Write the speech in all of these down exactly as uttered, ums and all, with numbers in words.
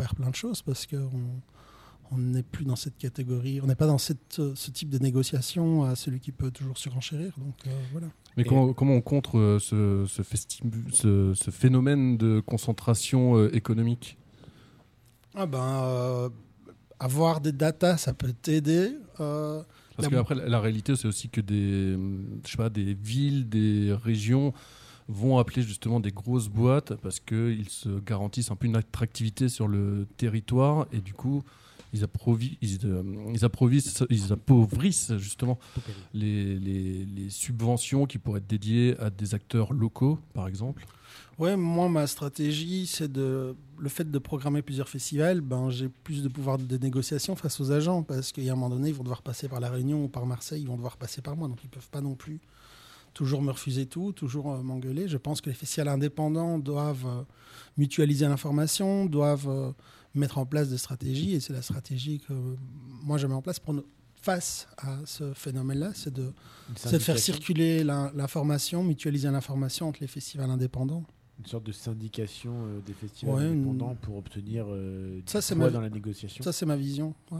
perd plein de choses parce qu'on on n'est plus dans cette catégorie, on n'est pas dans cette, ce type de négociation à celui qui peut toujours surenchérir. Donc euh, voilà. Mais comment, comment on contre euh, ce, ce, festi- ce, ce phénomène de concentration euh, économique ? Ah ben, euh, avoir des datas, ça peut t'aider. Euh, Parce la... qu'après, la, la réalité, c'est aussi que des, je sais pas, des villes, des régions vont appeler justement des grosses boîtes parce qu'ils se garantissent un peu une attractivité sur le territoire et du coup, ils, approvi- ils, euh, ils, approvissent, ils appauvrissent justement les, les, les subventions qui pourraient être dédiées à des acteurs locaux, par exemple. Ouais, moi, ma stratégie, c'est de le fait de programmer plusieurs festivals. Ben, j'ai plus de pouvoir de négociation face aux agents parce qu'à un moment donné, ils vont devoir passer par La Réunion ou par Marseille, ils vont devoir passer par moi, donc ils peuvent pas non plus toujours me refuser tout, toujours euh, m'engueuler. Je pense que les festivals indépendants doivent euh, mutualiser l'information, doivent euh, mettre en place des stratégies, et c'est la stratégie que euh, moi je mets en place pour nous. Face à ce phénomène-là, c'est de, c'est de faire circuler la, l'information, mutualiser l'information entre les festivals indépendants. Une sorte de syndication euh, des festivals ouais, indépendants une... pour obtenir euh, du ça, c'est poids ma... dans la négociation. Ça, c'est ma vision. Ouais.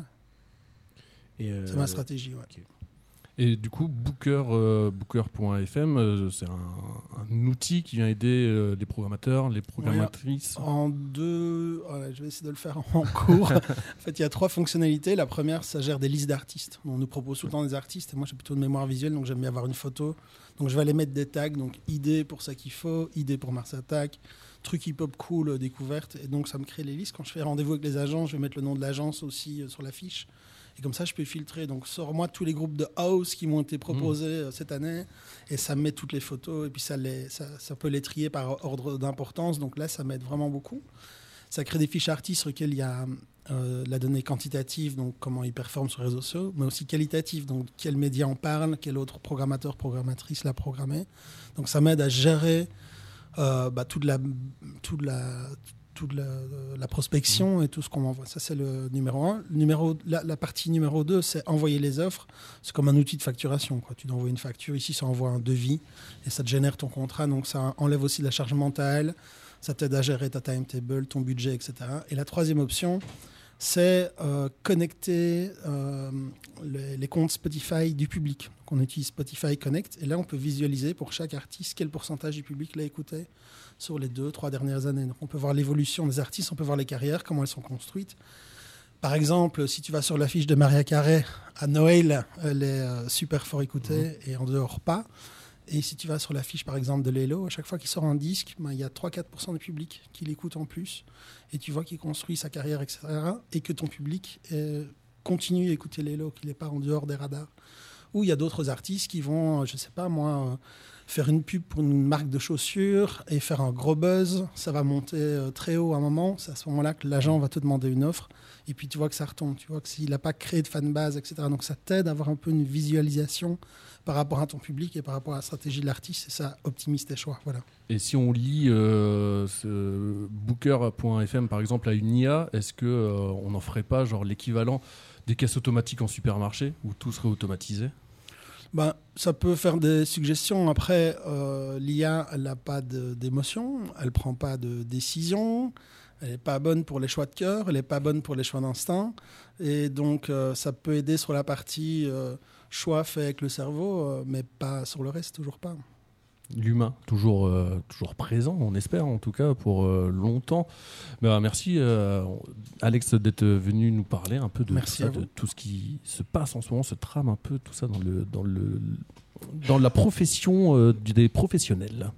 Et euh... c'est ma stratégie. Ouais. Okay. Et du coup, Booker, euh, Booker point F M, euh, c'est un, un outil qui vient aider euh, les programmateurs, les programmatrices. Ouais, en deux, voilà, je vais essayer de le faire en cours. En fait, il y a trois fonctionnalités. La première, ça gère des listes d'artistes. On nous propose tout le temps des artistes. Et moi, j'ai plutôt une mémoire visuelle, donc j'aime bien avoir une photo. Donc, je vais aller mettre des tags. Donc, idée pour ça qu'il faut, idée pour Mars Attack, truc hip-hop cool, découverte. Et donc, ça me crée les listes. Quand je fais rendez-vous avec les agents, je vais mettre le nom de l'agence aussi euh, sur la fiche. Et comme ça, je peux filtrer. Donc, sors-moi tous les groupes de house qui m'ont été proposés mmh. cette année. Et ça me met toutes les photos. Et puis, ça, les, ça, ça peut les trier par ordre d'importance. Donc là, ça m'aide vraiment beaucoup. Ça crée des fiches artistes sur lesquelles il y a euh, la donnée quantitative, donc comment ils performent sur les réseaux sociaux, mais aussi qualitative. Donc, quel média en parle, quel autre programmateur, programmatrice l'a programmé. Donc, ça m'aide à gérer euh, bah, toute la... Toute la toute la, la prospection mmh. et tout ce qu'on m'envoie. Ça, c'est le numéro un. Le numéro, la, la partie numéro deux, c'est envoyer les offres. C'est comme un outil de facturation, quoi. Tu dois envoyer une facture. Ici, ça envoie un devis et ça te génère ton contrat. Donc, ça enlève aussi de la charge mentale. Ça t'aide à gérer ta timetable, ton budget, et cetera. Et la troisième option, c'est euh, connecter euh, les, les comptes Spotify du public. Donc, on utilise Spotify Connect et là, on peut visualiser pour chaque artiste quel pourcentage du public l'a écouté sur les deux, trois dernières années. Donc, on peut voir l'évolution des artistes, on peut voir les carrières, comment elles sont construites. Par exemple, si tu vas sur l'affiche de Mariah Carey, à Noël, elle est euh, super fort écoutée mmh. et en dehors pas. Et si tu vas sur l'affiche, par exemple, de Lelo, à chaque fois qu'il sort un disque, ben, il y a trois à quatre pour cent du public qui l'écoute en plus. Et tu vois qu'il construit sa carrière, et cetera. Et que ton public euh, continue à écouter Lelo, qu'il n'est pas en dehors des radars. Ou il y a d'autres artistes qui vont, je ne sais pas moi... Euh, faire une pub pour une marque de chaussures et faire un gros buzz, ça va monter euh, très haut à un moment. C'est à ce moment-là que l'agent va te demander une offre. Et puis, tu vois que ça retombe. Tu vois que s'il n'a pas créé de fanbase, et cetera. Donc, ça t'aide à avoir un peu une visualisation par rapport à ton public et par rapport à la stratégie de l'artiste. Et ça optimise tes choix. Voilà. Et si on lit euh, ce Booker point F M, par exemple, à une I A, est-ce qu'on euh, n'en ferait pas genre, l'équivalent des caisses automatiques en supermarché où tout serait automatisé ? Ben, ça peut faire des suggestions. Après, euh, l'I A, elle n'a pas de, d'émotion, elle ne prend pas de décision, elle n'est pas bonne pour les choix de cœur, elle n'est pas bonne pour les choix d'instinct. Et donc, euh, ça peut aider sur la partie euh, choix fait avec le cerveau, euh, mais pas sur le reste, toujours pas. L'humain, toujours, euh, toujours présent, on espère en tout cas, pour euh, longtemps. Ben, merci euh, Alex d'être venu nous parler un peu de tout, ça, de tout ce qui se passe en ce moment, se trame un peu tout ça dans, le, dans, le, dans la profession euh, des professionnels.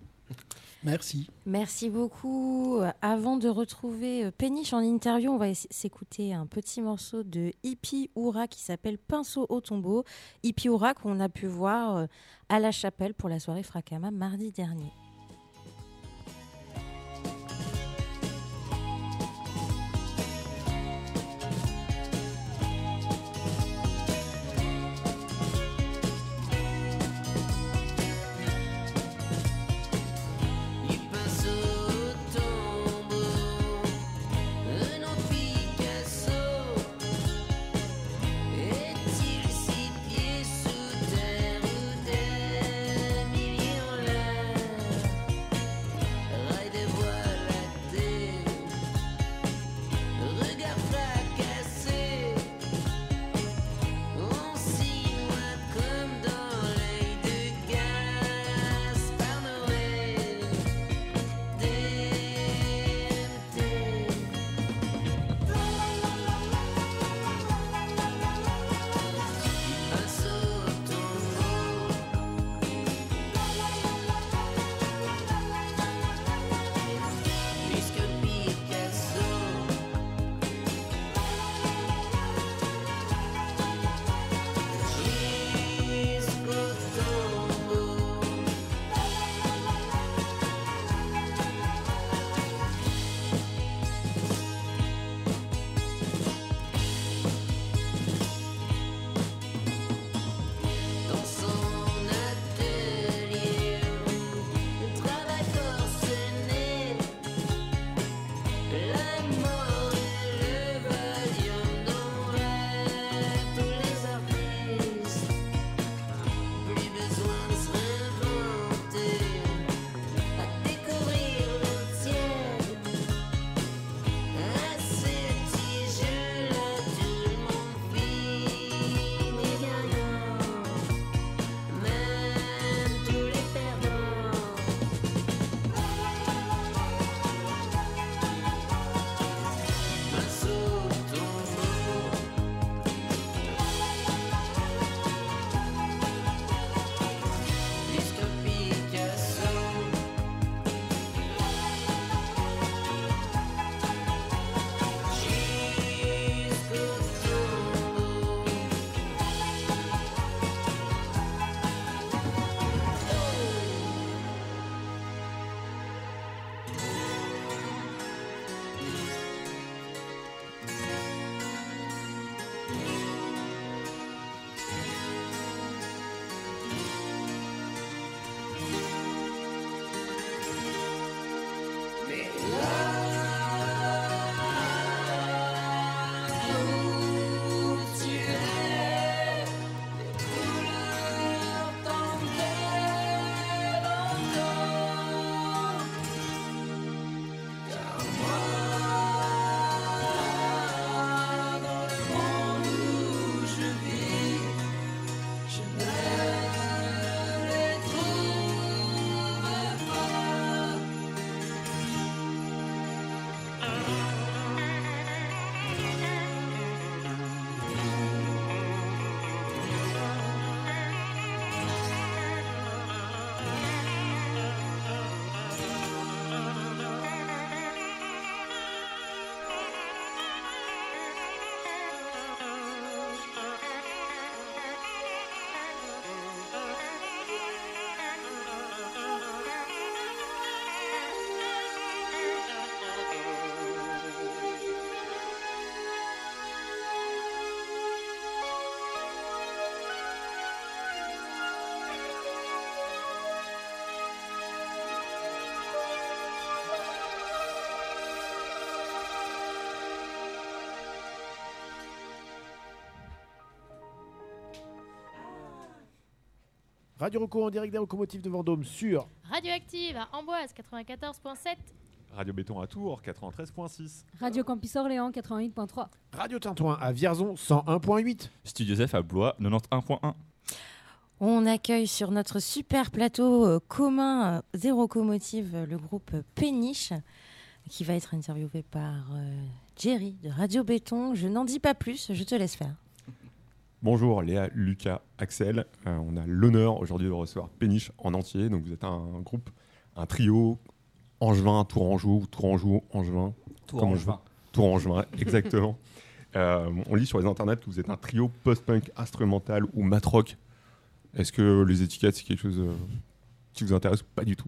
Merci. Merci beaucoup. Avant de retrouver Péniche en interview, on va s'écouter un petit morceau de Hippie Oura qui s'appelle Pinceau au tombeau. Hippie Oura qu'on a pu voir à la Chapelle pour la soirée Fracama mardi dernier. Est-il si pieds sous terre ou des milliers en l'air? Radio Reco en direct des locomotives de Vendôme sur Radioactive à Amboise quatre-vingt-quatorze virgule sept. Radio Béton à Tours quatre-vingt-treize virgule six. Radio Campus Orléans quatre-vingt-huit virgule trois. Radio Tintouin à Vierzon cent un virgule huit. Studio Zef à Blois quatre-vingt-onze virgule un. On accueille sur notre super plateau euh, commun euh, des locomotives euh, le groupe euh, Péniche qui va être interviewé par euh, Jerry de Radio Béton. Je n'en dis pas plus, je te laisse faire. Bonjour Léa, Lucas, Axel. Euh, on a l'honneur aujourd'hui de recevoir Péniche en entier. Donc vous êtes un, un groupe, un trio angevin, tourangeau, tourangeau, angevin. Tourangeau. Tourangeau, exactement. euh, on lit sur les internets que vous êtes un trio post-punk instrumental ou mat-rock. Est-ce que les étiquettes, c'est quelque chose euh, qui vous intéresse ou pas du tout?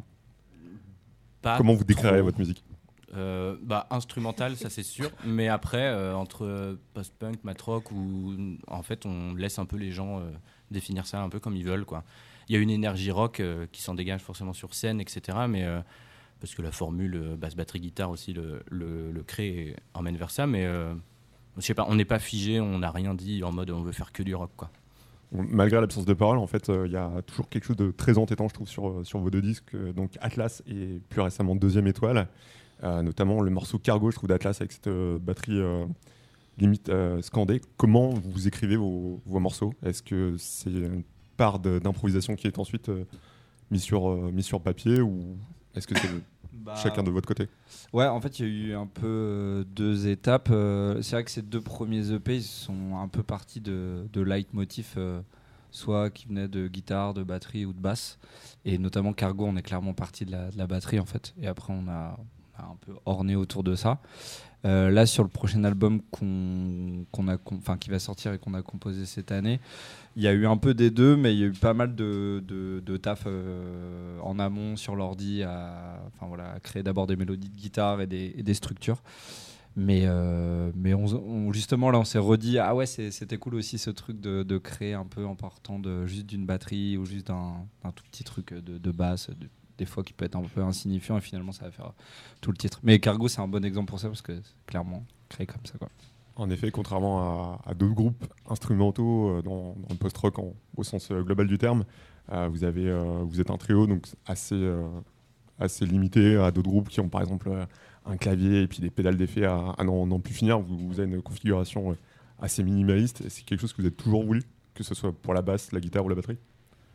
Pas Comment vous décrirez trop. votre musique? euh, bah, Instrumental, ça c'est sûr. Mais après, euh, entre post-punk, mat-rock, où en fait on laisse un peu les gens euh, définir ça un peu comme ils veulent, quoi. Il y a une énergie rock euh, qui s'en dégage forcément sur scène, et cetera. Mais euh, parce que la formule euh, basse, batterie, guitare aussi le, le, le crée et emmène vers ça. Mais euh, je sais pas, on n'est pas figé, on n'a rien dit en mode on veut faire que du rock, quoi. Malgré l'absence de parole, en fait, il euh, y a toujours quelque chose de très entêtant, je trouve, sur, euh, sur vos deux disques. Euh, donc Atlas et plus récemment Deuxième Étoile. Euh, notamment le morceau Cargo, je trouve, d'Atlas avec cette euh, batterie euh, limite euh, scandée. Comment vous écrivez vos, vos morceaux? Est-ce que c'est une part de, d'improvisation qui est ensuite euh, mise sur, euh, mise sur papier ou est-ce que c'est le, bah, chacun de votre côté? Ouais, en fait, il y a eu un peu euh, deux étapes. Euh, c'est vrai que ces deux premiers E P ils sont un peu partis de, de leitmotiv, euh, soit qui venaient de guitare, de batterie ou de basse. Et notamment Cargo, on est clairement parti de la, de la batterie, en fait. Et après, on a, on a un peu orné autour de ça. Euh, là, sur le prochain album qu'on, qu'on a, enfin, qui va sortir et qu'on a composé cette année, il y a eu un peu des deux, mais il y a eu pas mal de, de, de taf euh, en amont sur l'ordi à, enfin, voilà, à créer d'abord des mélodies de guitare et des, et des structures. Mais, euh, mais on, on, justement, là, on s'est redit, ah ouais, c'est, c'était cool aussi ce truc de, de créer un peu en partant de, juste d'une batterie ou juste d'un, d'un tout petit truc de, de basse, de, des fois qui peut être un peu insignifiant et finalement ça va faire tout le titre. Mais Cargo, c'est un bon exemple pour ça parce que c'est clairement créé comme ça, quoi. En effet, contrairement à, à d'autres groupes instrumentaux euh, dans, dans le post-rock en, au sens euh, global du terme, euh, vous, avez, euh, vous êtes un trio donc assez, euh, assez limité à d'autres groupes qui ont par exemple euh, un clavier et puis des pédales d'effet à, à n'en, n'en plus finir. Vous, vous avez une configuration euh, assez minimaliste. Et c'est quelque chose que vous avez toujours voulu, que ce soit pour la basse, la guitare ou la batterie?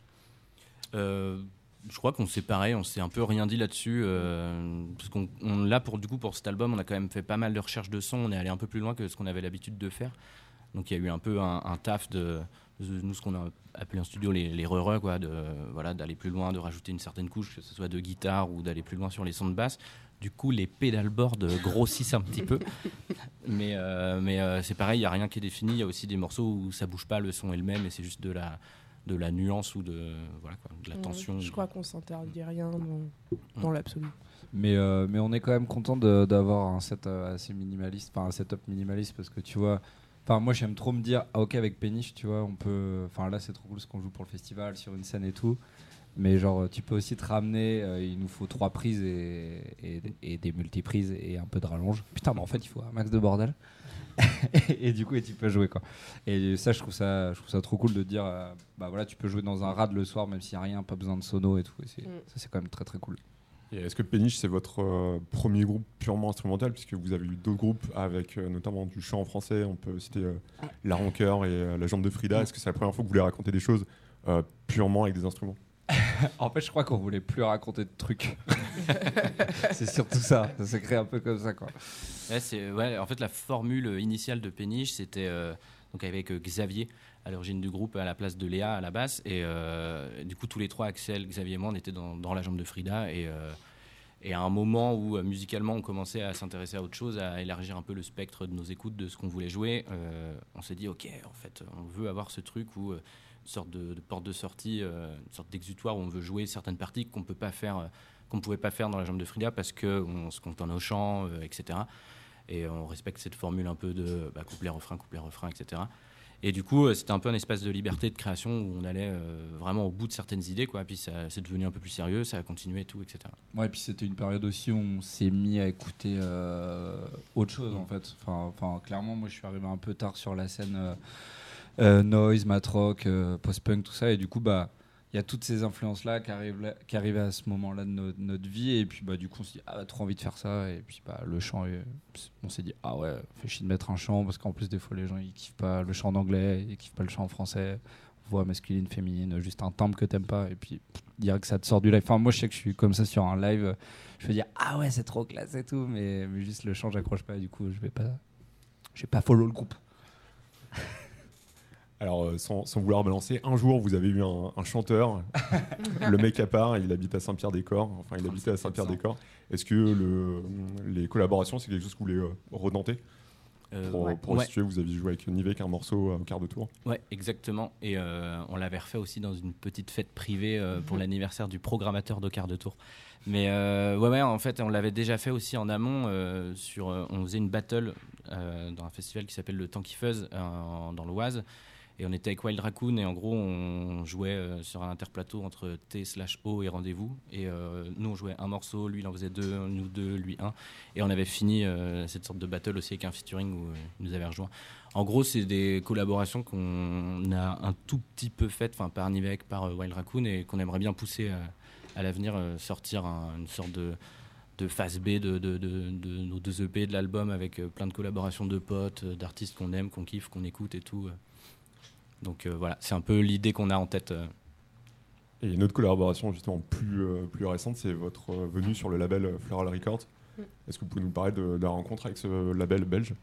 euh... Je crois qu'on s'est pareil, on s'est un peu rien dit là-dessus, euh, parce qu'on on, là pour du coup pour cet album, on a quand même fait pas mal de recherches de son, on est allé un peu plus loin que ce qu'on avait l'habitude de faire. Donc il y a eu un peu un, un taf de, de nous ce qu'on a appelé en studio les les re-re, quoi, de voilà, d'aller plus loin, de rajouter une certaine couche, que ce soit de guitare ou d'aller plus loin sur les sons de basse. Du coup, les pédalboards grossissent un petit peu, mais euh, mais euh, c'est pareil, il y a rien qui est défini. Il y a aussi des morceaux où ça bouge pas, le son est le même et c'est juste de la de la nuance ou de, voilà, quoi, de la tension. Je crois qu'on s'interdit rien dans, dans l'absolu. Mais, euh, mais on est quand même content de, d'avoir un set euh, assez minimaliste, enfin un setup minimaliste parce que tu vois, enfin moi j'aime trop me dire, ah ok avec Péniche, tu vois, on peut, enfin là c'est trop cool ce qu'on joue pour le festival sur une scène et tout, mais genre tu peux aussi te ramener, euh, il nous faut trois prises et, et, et des multiprises et un peu de rallonge. Putain, mais en fait il faut un max de bordel. et, et du coup et tu peux jouer, quoi. Et ça je trouve ça je trouve ça trop cool de dire euh, bah voilà, tu peux jouer dans un rad le soir même s'il n'y a rien, pas besoin de sono et tout, et c'est, mm. ça c'est quand même très très cool. Et est-ce que Péniche c'est votre euh, premier groupe purement instrumental, puisque vous avez eu d'autres groupes avec euh, notamment du chant en français, on peut citer euh, La Rancœur et euh, La Jambe de Frida. mm. Est-ce que c'est la première fois que vous voulez raconter des choses euh, purement avec des instruments? En fait, je crois qu'on voulait plus raconter de trucs. C'est surtout ça. Ça s'est créé un peu comme ça, quoi. Ouais, c'est, ouais, en fait, la formule initiale de Péniche, c'était euh, donc avec euh, Xavier à l'origine du groupe à la place de Léa à la basse. Et euh, du coup, tous les trois, Axel, Xavier et moi, on était dans, dans La Jambe de Frida. Et, euh, et à un moment où euh, musicalement, on commençait à s'intéresser à autre chose, à élargir un peu le spectre de nos écoutes, de ce qu'on voulait jouer, euh, on s'est dit, ok, en fait, on veut avoir ce truc où... Euh, une sorte de, de porte de sortie, euh, une sorte d'exutoire où on veut jouer certaines parties qu'on peut pas faire, euh, qu'on pouvait pas faire dans La Jambe de Frida parce qu'on se contente au chant, euh, et cetera. Et on respecte cette formule un peu de bah, couplet-refrain, couplet-refrain, et cetera. Et du coup, euh, c'était un peu un espace de liberté, de création où on allait euh, vraiment au bout de certaines idées, quoi. Puis ça, c'est devenu un peu plus sérieux, ça a continué et tout, et cetera. Ouais, et puis c'était une période aussi où on s'est mis à écouter euh, autre chose, en fait. Enfin, enfin, clairement, moi, je suis arrivé un peu tard sur la scène. Euh, Euh, noise, mat rock, euh, post-punk, tout ça, et du coup bah il y a toutes ces influences-là qui arrivent, là, qui arrivent à ce moment-là de no- notre vie. Et puis, bah, du coup, on s'est dit, ah, trop envie de faire ça. Et puis, bah, le chant, est- on s'est dit, ah ouais, fait chier de mettre un chant. Parce qu'en plus, des fois, les gens, ils kiffent pas le chant en anglais, ils kiffent pas le chant en français. Voix masculine, féminine, juste un timbre que t'aimes pas. Et puis, pff, dire que ça te sort du live. Enfin, moi, je sais que je suis comme ça sur un live. Je vais dire, ah ouais, c'est trop classe et tout. Mais, mais juste le chant, j'accroche pas. Et du coup, je vais pas, je vais pas follow le groupe. Alors, euh, sans, sans vouloir balancer, un jour, vous avez eu un, un chanteur, le mec à part, il habite à Saint-Pierre-des-Corps, enfin, il habitait à Saint-Pierre-des-Corps. Est-ce que le, les collaborations, c'est quelque chose que vous voulez euh, redenter Euh, Pour, ouais. pour Ouais. situer, vous avez joué avec Nivek un morceau au quart de tour. Ouais, exactement. Et euh, on l'avait refait aussi dans une petite fête privée euh, pour l'anniversaire du programmateur de quart de tour. Mais euh, ouais, ouais, en fait, on l'avait déjà fait aussi en amont. Euh, sur, euh, on faisait une battle euh, dans un festival qui s'appelle Le Temps qui Fuzz euh, dans l'Oise. Et on était avec Wild Raccoon et en gros on jouait euh, sur un interplateau entre T slash O et Rendez-vous. Et euh, nous on jouait un morceau, lui il en faisait deux, nous deux, lui un. Et on avait fini euh, cette sorte de battle aussi avec un featuring où euh, il nous avait rejoint. En gros c'est des collaborations qu'on a un tout petit peu faites, enfin par Nivek, par euh, Wild Raccoon et qu'on aimerait bien pousser euh, à l'avenir, euh, sortir un- une sorte de, de phase B de, de, de, de nos deux E P de l'album avec euh, plein de collaborations de potes, euh, d'artistes qu'on aime, qu'on kiffe, qu'on écoute et tout. euh. Donc euh, voilà, c'est un peu l'idée qu'on a en tête. euh. Et une autre collaboration justement plus, euh, plus récente, c'est votre euh, venue sur le label euh, Floral Records. Mm. Est-ce que vous pouvez nous parler de, de la rencontre avec ce label belge?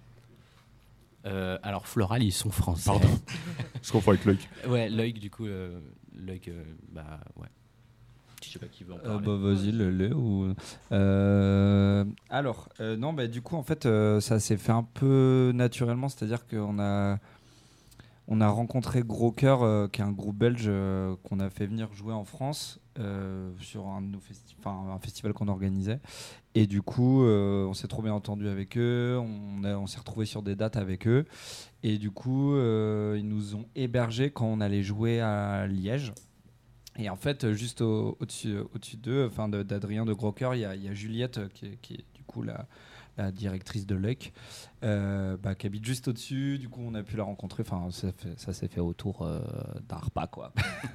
Euh, alors Floral, ils sont français. Pardon, je confonds avec Loïc. Ouais, Loïc, du coup, euh, Loïc, euh, bah ouais. Je sais pas qui veut en Euh, parler. bah vas-y, le le ou euh, alors euh, non bah du coup en fait euh, ça s'est fait un peu naturellement, c'est-à-dire qu'on a on a rencontré Gros Cœur euh, qui est un groupe belge euh, qu'on a fait venir jouer en France euh, sur un, de nos festi- enfin, un festival qu'on organisait et du coup euh, on s'est trop bien entendu avec eux, on, a- on s'est retrouvé sur des dates avec eux et du coup euh, ils nous ont hébergés quand on allait jouer à Liège. Et en fait, juste au, au-dessus, au-dessus d'eux, enfin de- d'Adrien de Gros Cœur, il y, a- il y a Juliette euh, qui est, qui est du coup la, la directrice de L E C, euh, bah, qui habite juste au-dessus. Du coup, on a pu la rencontrer. Enfin, ça, fait- ça s'est fait autour euh, d'un repas, quoi.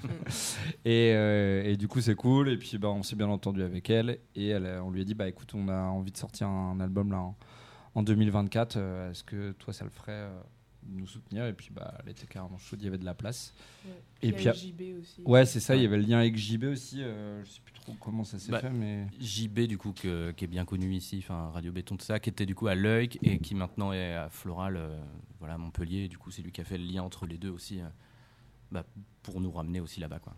et, euh, et du coup, c'est cool. Et puis, bah, on s'est bien entendu avec elle. Et elle, a- on lui a dit, bah, écoute, on a envie de sortir un album là en, en deux mille vingt-quatre. Euh, est-ce que toi, ça le ferait euh, de nous soutenir? Et puis, bah, elle était carrément chaude. Il y avait de la place. Ouais. Et Il y puis, a a- J B aussi. Ouais, c'est ça. Il y Ouais. avait le lien avec J B aussi. Euh, je sais plus trop comment ça s'est Bah, fait, mais J B du coup que- qui est bien connu ici, enfin Radio Béton tout ça, qui était du coup à L'Oeil et qui maintenant est à Floral, euh, voilà à Montpellier. Et du coup c'est lui qui a fait le lien entre les deux aussi, euh, bah, pour nous ramener aussi là-bas quoi.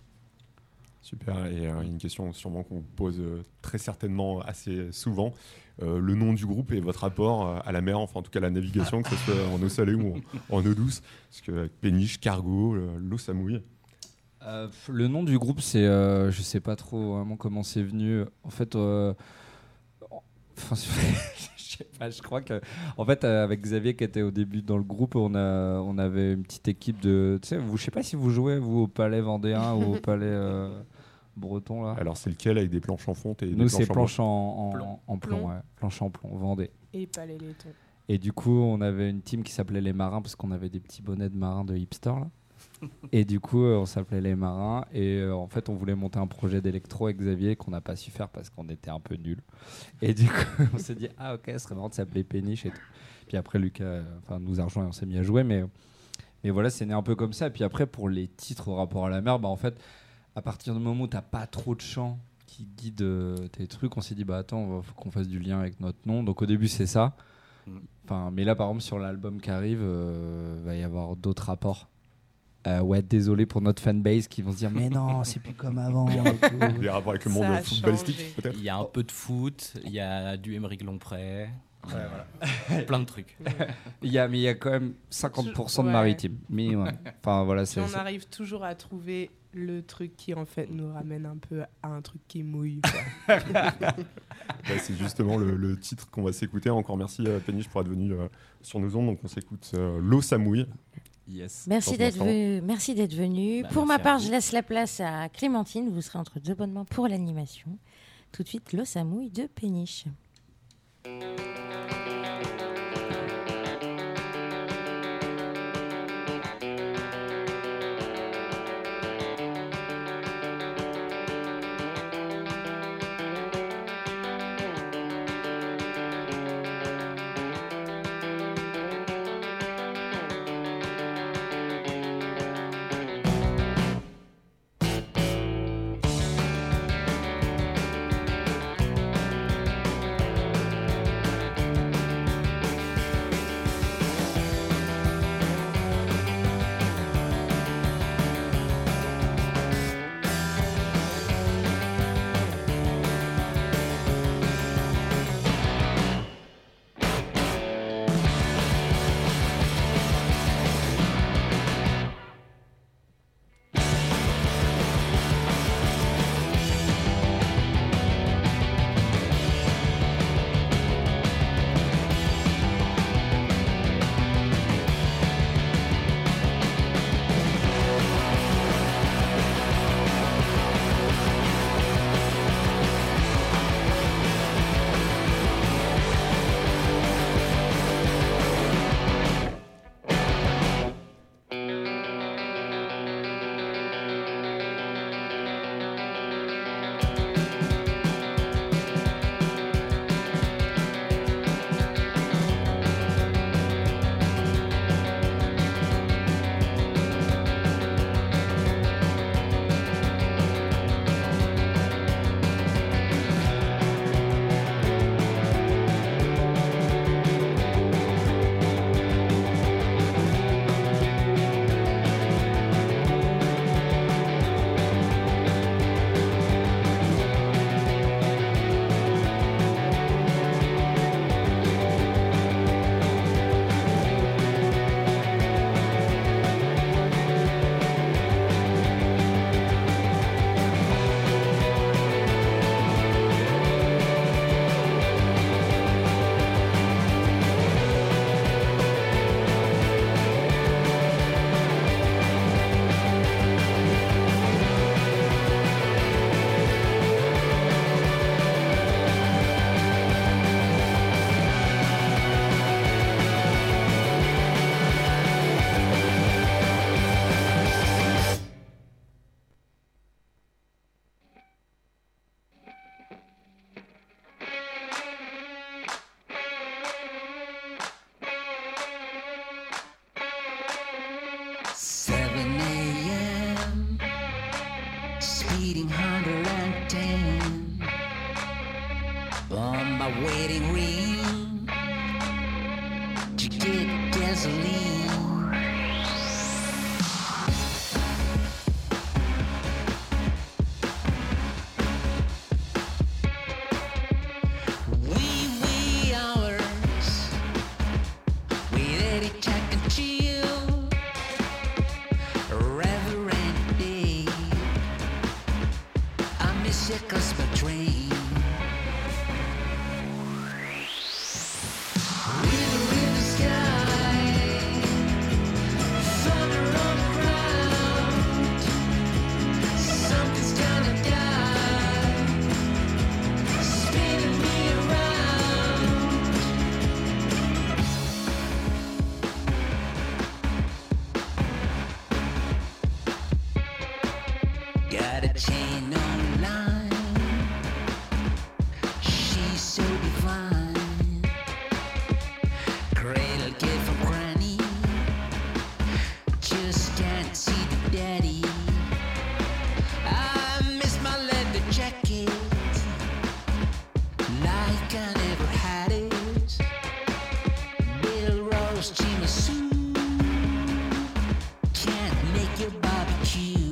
Super, et euh, une question sûrement qu'on vous pose euh, très certainement assez souvent. Euh, le nom du groupe et votre rapport euh, à la mer, enfin en tout cas à la navigation, que ce soit en eau salée ou en, en eau douce. Parce que avec péniche, cargo, euh, l'eau ça mouille. Euh, pff, le nom du groupe, c'est, euh, je sais pas trop vraiment comment c'est venu. En fait, euh, enfin, je sais pas, je crois que, en fait, euh, avec Xavier qui était au début dans le groupe, on a, on avait une petite équipe de, tu sais, vous, je sais pas si vous jouez vous au Palais Vendéen ou au Palais euh, Breton là. Alors c'est lequel avec des planches en fonte et des Nous, c'est planches en planche en, en Plomb. en, en plomb, Plomb. ouais. Planche en plomb, Vendée. Et pas les laitons. Et du coup, on avait une team qui s'appelait les Marins parce qu'on avait des petits bonnets de marins de hipster là. Et du coup, euh, on s'appelait les Marins. Et euh, en fait, on voulait monter un projet d'électro avec Xavier qu'on n'a pas su faire parce qu'on était un peu nuls. Et du coup, on s'est dit, ah ok, ce serait marrant de s'appeler Péniche et tout. Puis après, Lucas euh, enfin, nous a rejoint et on s'est mis à jouer. Mais, mais voilà, c'est né un peu comme ça. Et puis après, pour les titres au rapport à la mer, bah, en fait, à partir du moment où tu n'as pas trop de chants qui guident euh, tes trucs, on s'est dit, bah attends, il faut qu'on fasse du lien avec notre nom. Donc au début, c'est ça. Mm. Enfin, mais là, par exemple, sur l'album qui arrive, euh, va y avoir d'autres rapports. Euh, ouais, désolé pour notre fanbase qui vont se dire mais non, c'est plus comme avant. et tout. Des rapports avec le monde Ça a footballistique changé. peut-être. Il y a un peu de foot, il y a du Émeric Lompré, plein de trucs. Il y a, mais il y a quand même cinquante pour cent de Ouais. maritime. Mais ouais. Enfin voilà, Puis c'est. on c'est- arrive toujours à trouver le truc qui en fait nous ramène un peu à un truc qui mouille. quoi. Ouais, c'est justement le, le titre qu'on va s'écouter. Encore merci à Péniche pour être venu euh, sur nos ondes. Donc on s'écoute euh, L'eau ça mouille. Yes. Merci Dans d'être un instant. venu. Merci d'être venu. Bah, pour ma merci à part, vous. je laisse la place à Clémentine. Vous serez entre deux bonnes mains pour l'animation. Tout de suite, l'eau samouille de Péniche. gasoline. Wee wee hours, we let it check and chill. Reverend day, I miss your Christmas train. Got a chain online, she's so divine. Cradle kid from granny, just can't see the daddy. I miss my leather jacket, like I never had it. Bill Rose, Jimmy Sue, can't make your barbecue.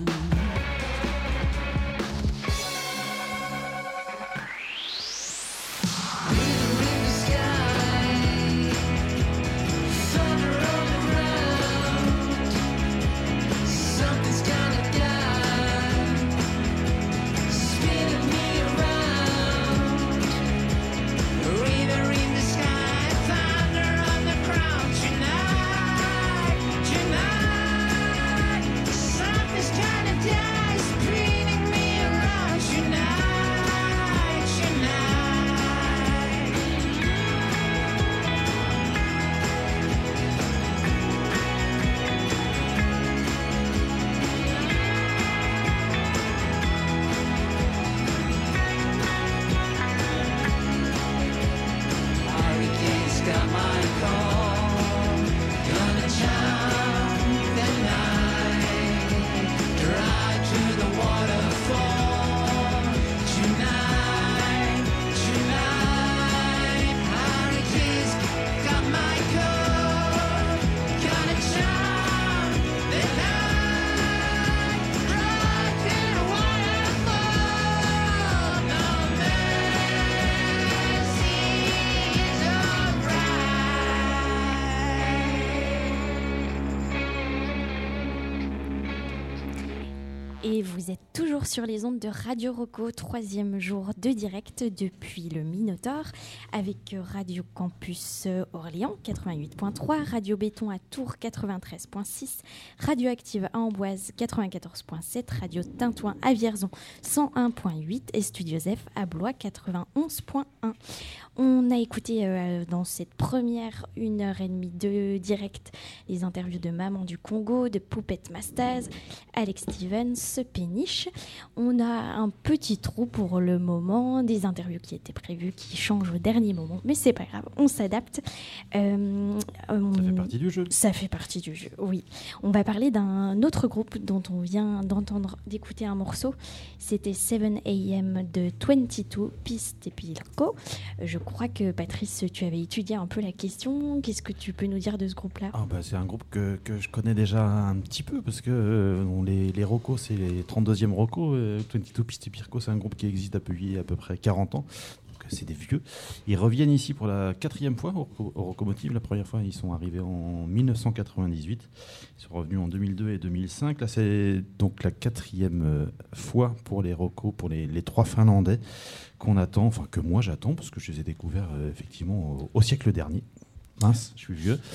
Et vous êtes toujours sur les ondes de Radio Rocco, troisième jour de direct depuis le Minotaure, avec Radio Campus Orléans quatre-vingt-huit point trois, Radio Béton à Tours quatre-vingt-treize point six, Radio Active à Amboise quatre-vingt-quatorze point sept, Radio Tintouin à Vierzon cent un point huit et Studio Zef à Blois quatre-vingt-onze point un. On a écouté euh, dans cette première une heure et demie de direct les interviews de Maman du Congo, de Poupette Mastaz, Alex Stevens, Péniche. On a un petit trou pour le moment, des interviews qui étaient prévues, qui changent au dernier moment, mais c'est pas grave, on s'adapte. Euh, on... Ça fait partie du jeu. Ça fait partie du jeu, oui. On va parler d'un autre groupe dont on vient d'entendre, d'écouter un morceau. C'était seven a m de vingt-deux, Piste et Pilco. Je crois que Patrice, tu avais étudié un peu la question. Qu'est-ce que tu peux nous dire de ce groupe-là ? Ah bah, c'est un groupe que, que je connais déjà un petit peu parce que euh, on, les, les Rocco, c'est les trente-deuxième Rocco. Euh, vingt-deux Piste et Pilco, c'est un groupe qui existe depuis à peu près quarante ans. Donc c'est des vieux. Ils reviennent ici pour la quatrième fois au, au Rocomotive. La première fois, ils sont arrivés en mille neuf cent quatre-vingt-dix-huit. Ils sont revenus en deux mille deux et deux mille cinq. Là, c'est donc la quatrième fois pour les Rocco, pour les, les trois Finlandais qu'on attend, enfin que moi j'attends, parce que je les ai découverts euh, effectivement au, au siècle dernier. Mince, je suis vieux.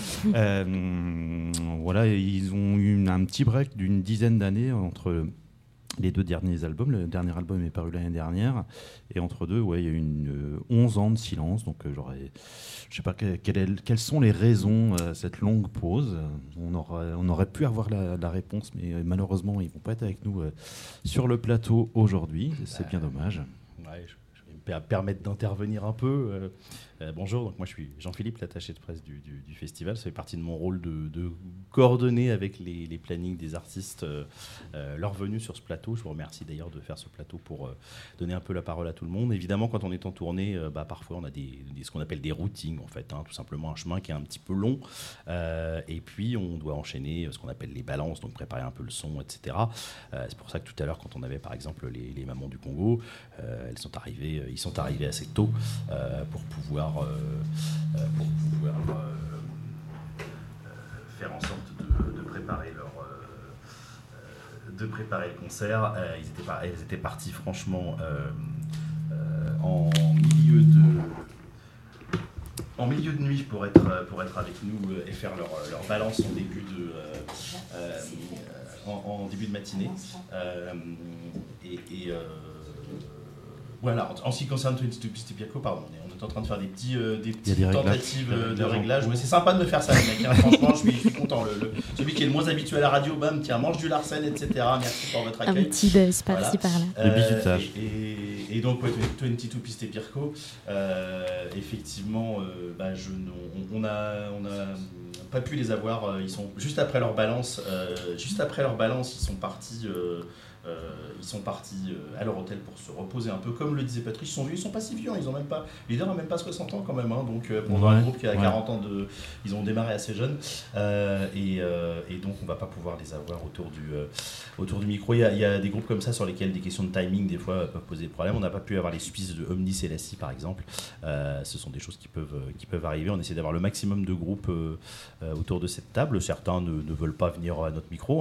euh, voilà, ils ont eu un petit break d'une dizaine d'années entre les deux derniers albums. Le dernier album est paru l'année dernière, et entre deux, ouais, il y a eu une, euh, onze ans de silence. Donc, euh, j'aurais, je sais pas que, quelle est, quelles sont les raisons à euh, cette longue pause. On aurait, on aurait pu avoir la, la réponse, mais euh, malheureusement, ils vont pas être avec nous euh, sur le plateau aujourd'hui. C'est bien dommage. Ouais, je, je vais me permettre d'intervenir un peu. Euh, Euh, bonjour, donc moi je suis Jean-Philippe, l'attaché de presse du, du, du festival. Ça fait partie de mon rôle de, de coordonner avec les, les plannings des artistes euh, euh, leur venue sur ce plateau. Je vous remercie d'ailleurs de faire ce plateau pour euh, donner un peu la parole à tout le monde. Évidemment, quand on est en tournée, euh, bah, parfois on a des, des, ce qu'on appelle des routings, en fait, hein, tout simplement un chemin qui est un petit peu long. Euh, et puis on doit enchaîner ce qu'on appelle les balances, donc préparer un peu le son, et cetera. Euh, c'est pour ça que tout à l'heure, quand on avait par exemple les, les mamans du Congo, euh, elles sont arrivées, ils sont arrivés assez tôt euh, pour pouvoir Euh, euh, pour pouvoir euh, euh, faire en sorte de, de préparer leur euh, de préparer le concert. Euh, ils étaient par, elles étaient parties franchement euh, euh, en milieu de en milieu de nuit pour être pour être avec nous et faire leur, leur balance en début de euh, euh, en, en début de matinée euh, et, et euh, voilà, en, en ce qui concerne vingt-deux Piste Pirco, pardon, on est en train de faire des, petits, euh, des petites des tentatives réglages. de réglage. Ouais, c'est sympa de me faire ça, les mecs. Hein. Franchement, je suis, je suis content. Le, le, celui qui est le moins habitué à la radio, bam, tiens, mange du Larsen, et cetera. Merci pour votre accueil. Un petit buzz par-ci Voilà. par-là. Euh, Le bisutage. Et, et, et donc, ouais, vingt-deux Piste Pirco, euh, effectivement, euh, bah, je, on, on a, on a pas pu les avoir. Ils sont juste après leur balance. Euh, juste après leur balance, ils sont partis. Euh, Euh, ils sont partis euh, à leur hôtel pour se reposer un peu, comme le disait Patrice. Ils sont vieux, ils sont pas si vieux, hein, ils ont même pas, le leader n'a même pas soixante ans quand même, hein, donc euh, pour ouais, un groupe qui a ouais. quarante ans de, ils ont démarré assez jeunes euh, et, euh, et donc on va pas pouvoir les avoir autour du, euh, autour du micro. Il y, a, il y a des groupes comme ça sur lesquels des questions de timing des fois peuvent poser des problèmes. On n'a pas pu avoir les Suisses de Omnis et Lassie par exemple. Euh, ce sont des choses qui peuvent, qui peuvent arriver. On essaie d'avoir le maximum de groupes euh, euh, autour de cette table. Certains ne, ne veulent pas venir à notre micro. Hein.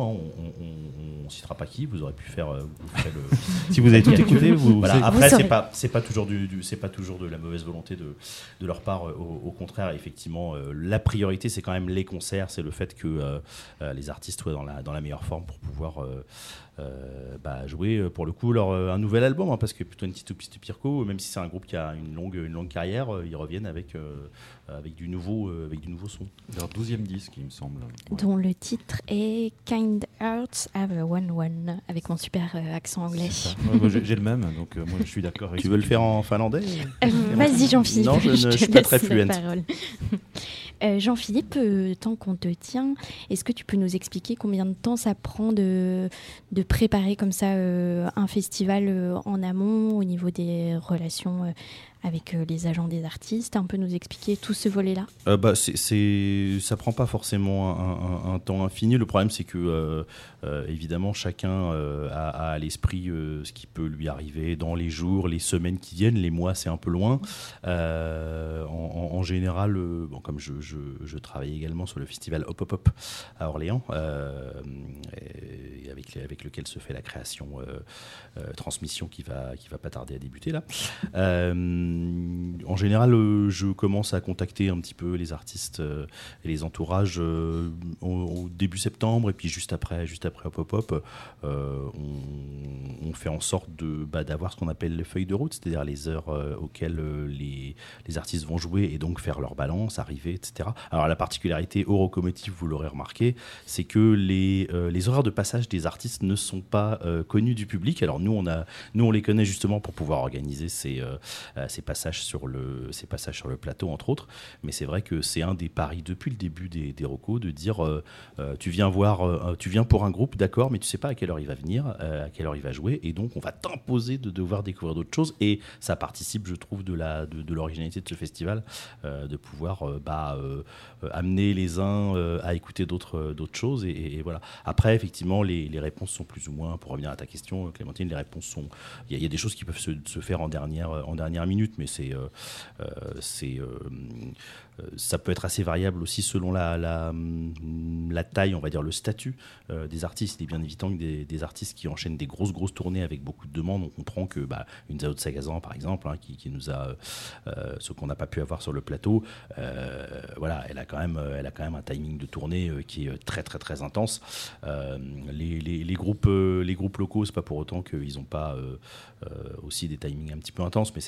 On ne citera pas qui. Vous aurez pu faire. Euh, vous ferez le... Si vous avez tout écouté, vous. Voilà. vous Après, saurez. c'est pas, c'est pas toujours du, du c'est pas toujours de la mauvaise volonté de, de leur part. Au, au contraire, effectivement, euh, la priorité, c'est quand même les concerts. C'est le fait que euh, euh, les artistes soient dans la, dans la meilleure forme pour pouvoir. Euh, Euh, bah, jouer pour le coup leur, euh, un nouvel album hein, parce que vingt-deux Piste Pirco, même si c'est un groupe qui a une longue, une longue carrière, euh, ils reviennent avec, euh, avec, du nouveau, euh, avec du nouveau son. Leur douzième disque, il me semble. Ouais. Dont le titre est Kind Hearts Have a One One, avec mon super euh, accent anglais. Ouais, moi, j'ai, j'ai le même, donc euh, moi je suis d'accord avec Tu ce veux que le faire en finlandais Euh, Vas-y Jean-Philippe, Non, je, je ne, te je suis pas laisse très la fluent. parole. Euh, Jean-Philippe, euh, tant qu'on te tient, est-ce que tu peux nous expliquer combien de temps ça prend de, de préparer comme ça euh, un festival euh, en amont au niveau des relations euh, avec euh, les agents des artistes, un peu nous expliquer tout ce volet-là? Euh, bah, c'est, c'est, ça prend pas forcément un, un, un temps infini. Le problème, c'est que euh, euh, évidemment, chacun euh, a, a à l'esprit euh, ce qui peut lui arriver dans les jours, les semaines qui viennent. Les mois, c'est un peu loin. Euh, en, en, en général, euh, bon, comme je, je, je travaille également sur le festival Hop Hop Hop à Orléans, euh, et avec, avec lequel se fait la création, euh, euh, transmission qui va, qui va pas tarder à débuter là. Euh, En général, euh, je commence à contacter un petit peu les artistes euh, et les entourages euh, au, au début septembre, et puis juste après, juste après Hop Hop Hop, euh, on, on fait en sorte de, bah, d'avoir ce qu'on appelle les feuilles de route, c'est-à-dire les heures euh, auxquelles euh, les, les artistes vont jouer et donc faire leur balance, arriver, et cetera. Alors la particularité au Rocomotive, vous l'aurez remarqué, c'est que les, euh, les horaires de passage des artistes ne sont pas euh, connus du public. Alors nous, on a, nous, on les connaît justement pour pouvoir organiser ces, euh, ces passages sur le, ces passages sur le plateau, entre autres. Mais c'est vrai que c'est un des paris depuis le début des, des Rocos de dire euh, euh, tu viens voir, euh, tu viens pour un groupe, d'accord, mais tu sais pas à quelle heure il va venir, euh, à quelle heure il va jouer, et donc on va t'imposer de devoir découvrir d'autres choses. Et ça participe, je trouve, de la, de, de l'originalité de ce festival, euh, de pouvoir euh, bah, euh, amener les uns euh, à écouter d'autres, d'autres choses. Et, et, et voilà. Après, effectivement, les, les réponses sont plus ou moins, pour revenir à ta question, Clémentine, les réponses sont, il y, y a des choses qui peuvent se, se faire en dernière, en dernière minute, mais c'est, euh, euh, c'est, euh, ça peut être assez variable aussi selon la, la, la taille, on va dire le statut euh, des artistes. Il est bien évident que des, des artistes qui enchaînent des grosses grosses tournées avec beaucoup de demandes, on comprend que bah, une Zao de Sagazan par exemple, hein, qui, qui nous a euh, ce qu'on n'a pas pu avoir sur le plateau, euh, voilà, elle a quand même, elle a quand même un timing de tournée euh, qui est très très très intense. Euh, les, les, les groupes, euh, les groupes locaux, c'est pas pour autant qu'ils n'ont pas euh, euh, aussi des timings un petit peu intenses, mais c'est vrai que quand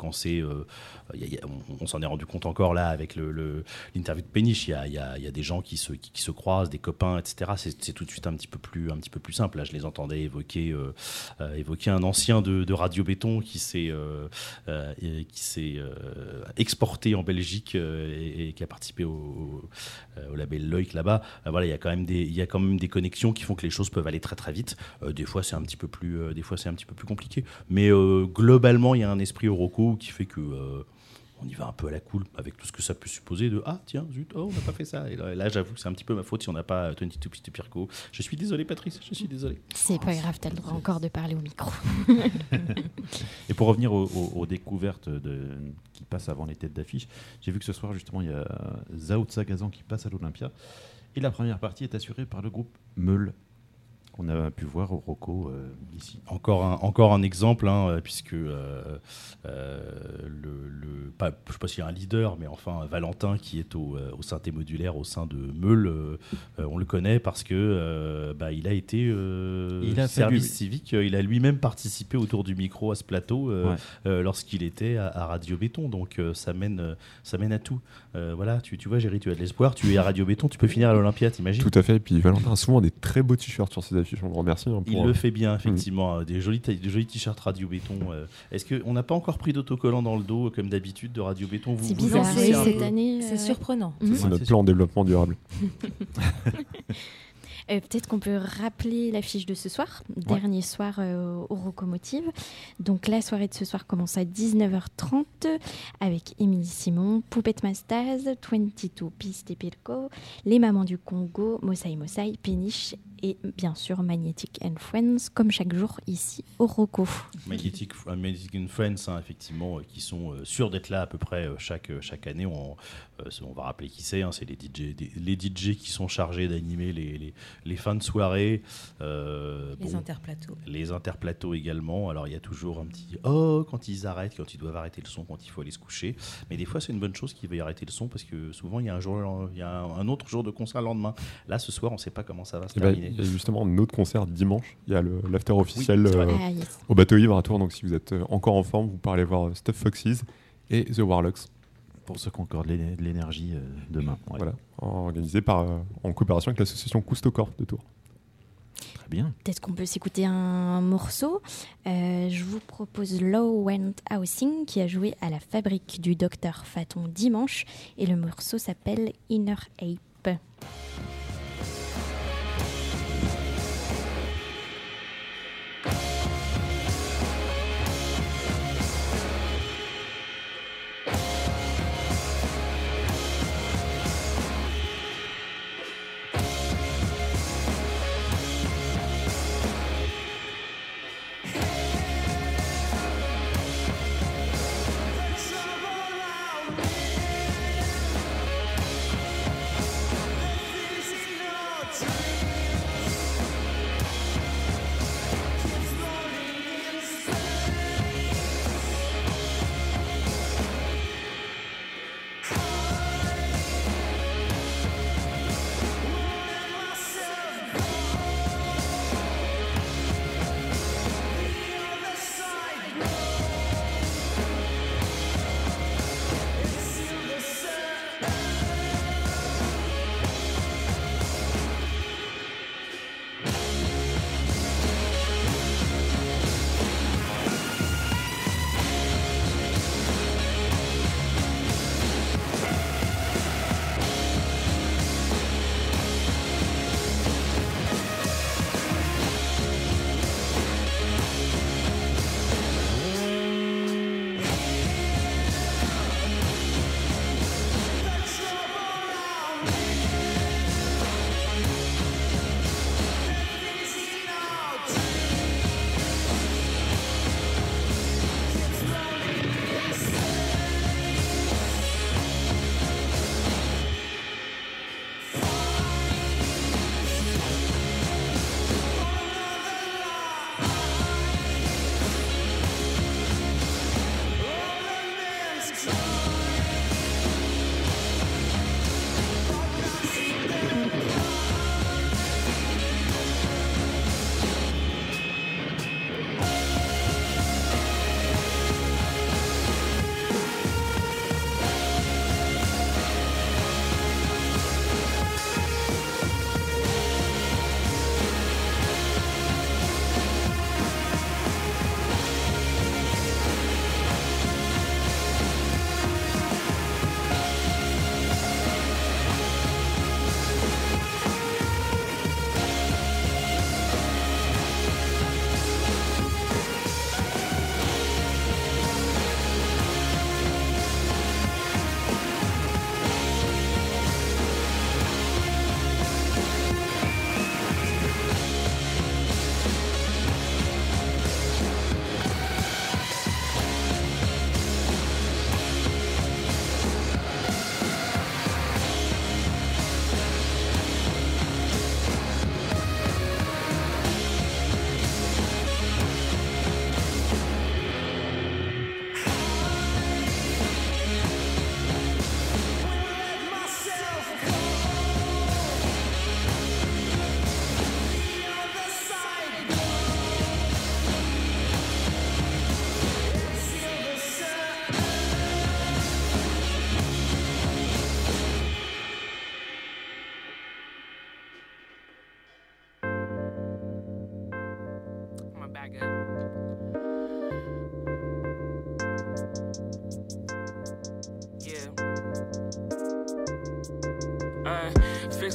quand c'est, euh, y a, y a, on, on s'en est rendu compte encore là avec le, le, l'interview de Péniche, il y a, y, a, y a des gens qui se, qui, qui se croisent, des copains, et cetera. C'est, c'est tout de suite un petit peu plus, un petit peu plus simple. Là, je les entendais évoquer, euh, euh, évoquer un ancien de, de Radio Béton qui s'est, euh, euh, et, qui s'est euh, exporté en Belgique euh, et, et qui a participé au, au, au label Loïc là-bas. Euh, voilà, il y a quand même des, il y a quand même des connexions qui font que les choses peuvent aller très très vite. Euh, des fois, c'est un petit peu plus, euh, des fois, c'est un petit peu plus compliqué. Mais euh, globalement, il y a un esprit Oroco qui fait que euh, on y va un peu à la cool avec tout ce que ça peut supposer de ah tiens zut oh on n'a pas fait ça. Et là, là, j'avoue que c'est un petit peu ma faute si on n'a pas vingt-deux Pistes Pirco. Je suis désolé Patrice, je suis désolé. C'est pas grave, t'as le droit encore de parler au micro. Et pour revenir aux, aux- aux découvertes de, qui passent avant les têtes d'affiche, j'ai vu que ce soir justement il y a Zao Sagazan qui passe à l'Olympia et la première partie est assurée par le groupe Meule qu'on a pu voir au Rocco euh, ici. Encore un, encore un exemple, hein, puisque euh, euh, le, le, pas, je ne sais pas s'il y a un leader, mais enfin Valentin qui est au, euh, au synthé modulaire au sein de Meule, euh, euh, on le connaît parce que euh, bah, il a été euh, Il a service fallu- civique, il a lui-même participé autour du micro à ce plateau euh, Ouais. euh, lorsqu'il était à, à Radio Béton, donc euh, ça, mène, euh, ça mène à tout. Euh, voilà, tu, tu vois Géry, tu as de l'espoir, tu es à Radio Béton, tu peux finir à l'Olympia, t'imagines? Tout à fait. Et puis Valentin a souvent des très beaux t-shirts sur ses affiches. On le remercie. hein, pour, Il le euh, fait bien, effectivement. Des jolis, t- des jolis t-shirts Radio Béton. euh. Est-ce qu'on n'a pas encore pris d'autocollant dans le dos, comme d'habitude, de Radio Béton? Vous, C'est vous bizarre, connaissez oui, un cette peu année. C'est euh, surprenant. ouais. C'est Mhm. notre plan en développement durable. Euh, Peut-être qu'on peut rappeler l'affiche de ce soir, dernier soir euh, au Rocomotive. Donc la soirée de ce soir commence à dix-neuf heures trente avec Émilie Simon, Poupette Mastaz, vingt-deux Pistes Pirco, Les Mamans du Congo, Mossai Mossai, Péniche et bien sûr Magnetic and Friends, comme chaque jour ici au Roco. Magnetic, euh, Magnetic and Friends, hein, effectivement, euh, qui sont euh, sûrs d'être là à peu près euh, chaque, euh, chaque année. On, euh, c'est- on va rappeler qui c'est. Hein, c'est les D J, des- les D J qui sont chargés d'animer les, les, les fins de soirée. euh, Les bon, interplateaux. Les interplateaux également. Alors il y a toujours un petit oh quand ils arrêtent, quand ils doivent arrêter le son, quand il faut aller se coucher. Mais des fois c'est une bonne chose qu'ils veuillent arrêter le son parce que souvent il y a un jour, il y a un, un autre jour de concert le lendemain. Là ce soir on ne sait pas comment ça va se Eh ben, terminer. il y a justement un autre concert dimanche. Il y a le, l'after officiel c'est vrai. euh, Ah, yes. au Bateau Ivre à Tours. Donc si vous êtes euh, encore en forme, vous pouvez aller voir euh, Stuff Foxes et The Warlocks. Pour ceux qui ont encore de l'é- de l'énergie euh, demain. Ouais. Voilà, organisé par, euh, en coopération avec l'association Coustocorp de Tours. Très bien. Peut-être qu'on peut s'écouter un morceau. Euh, je vous propose Low End Housing qui a joué à la fabrique du docteur Faton dimanche et le morceau s'appelle Inner Ape. It's all around me.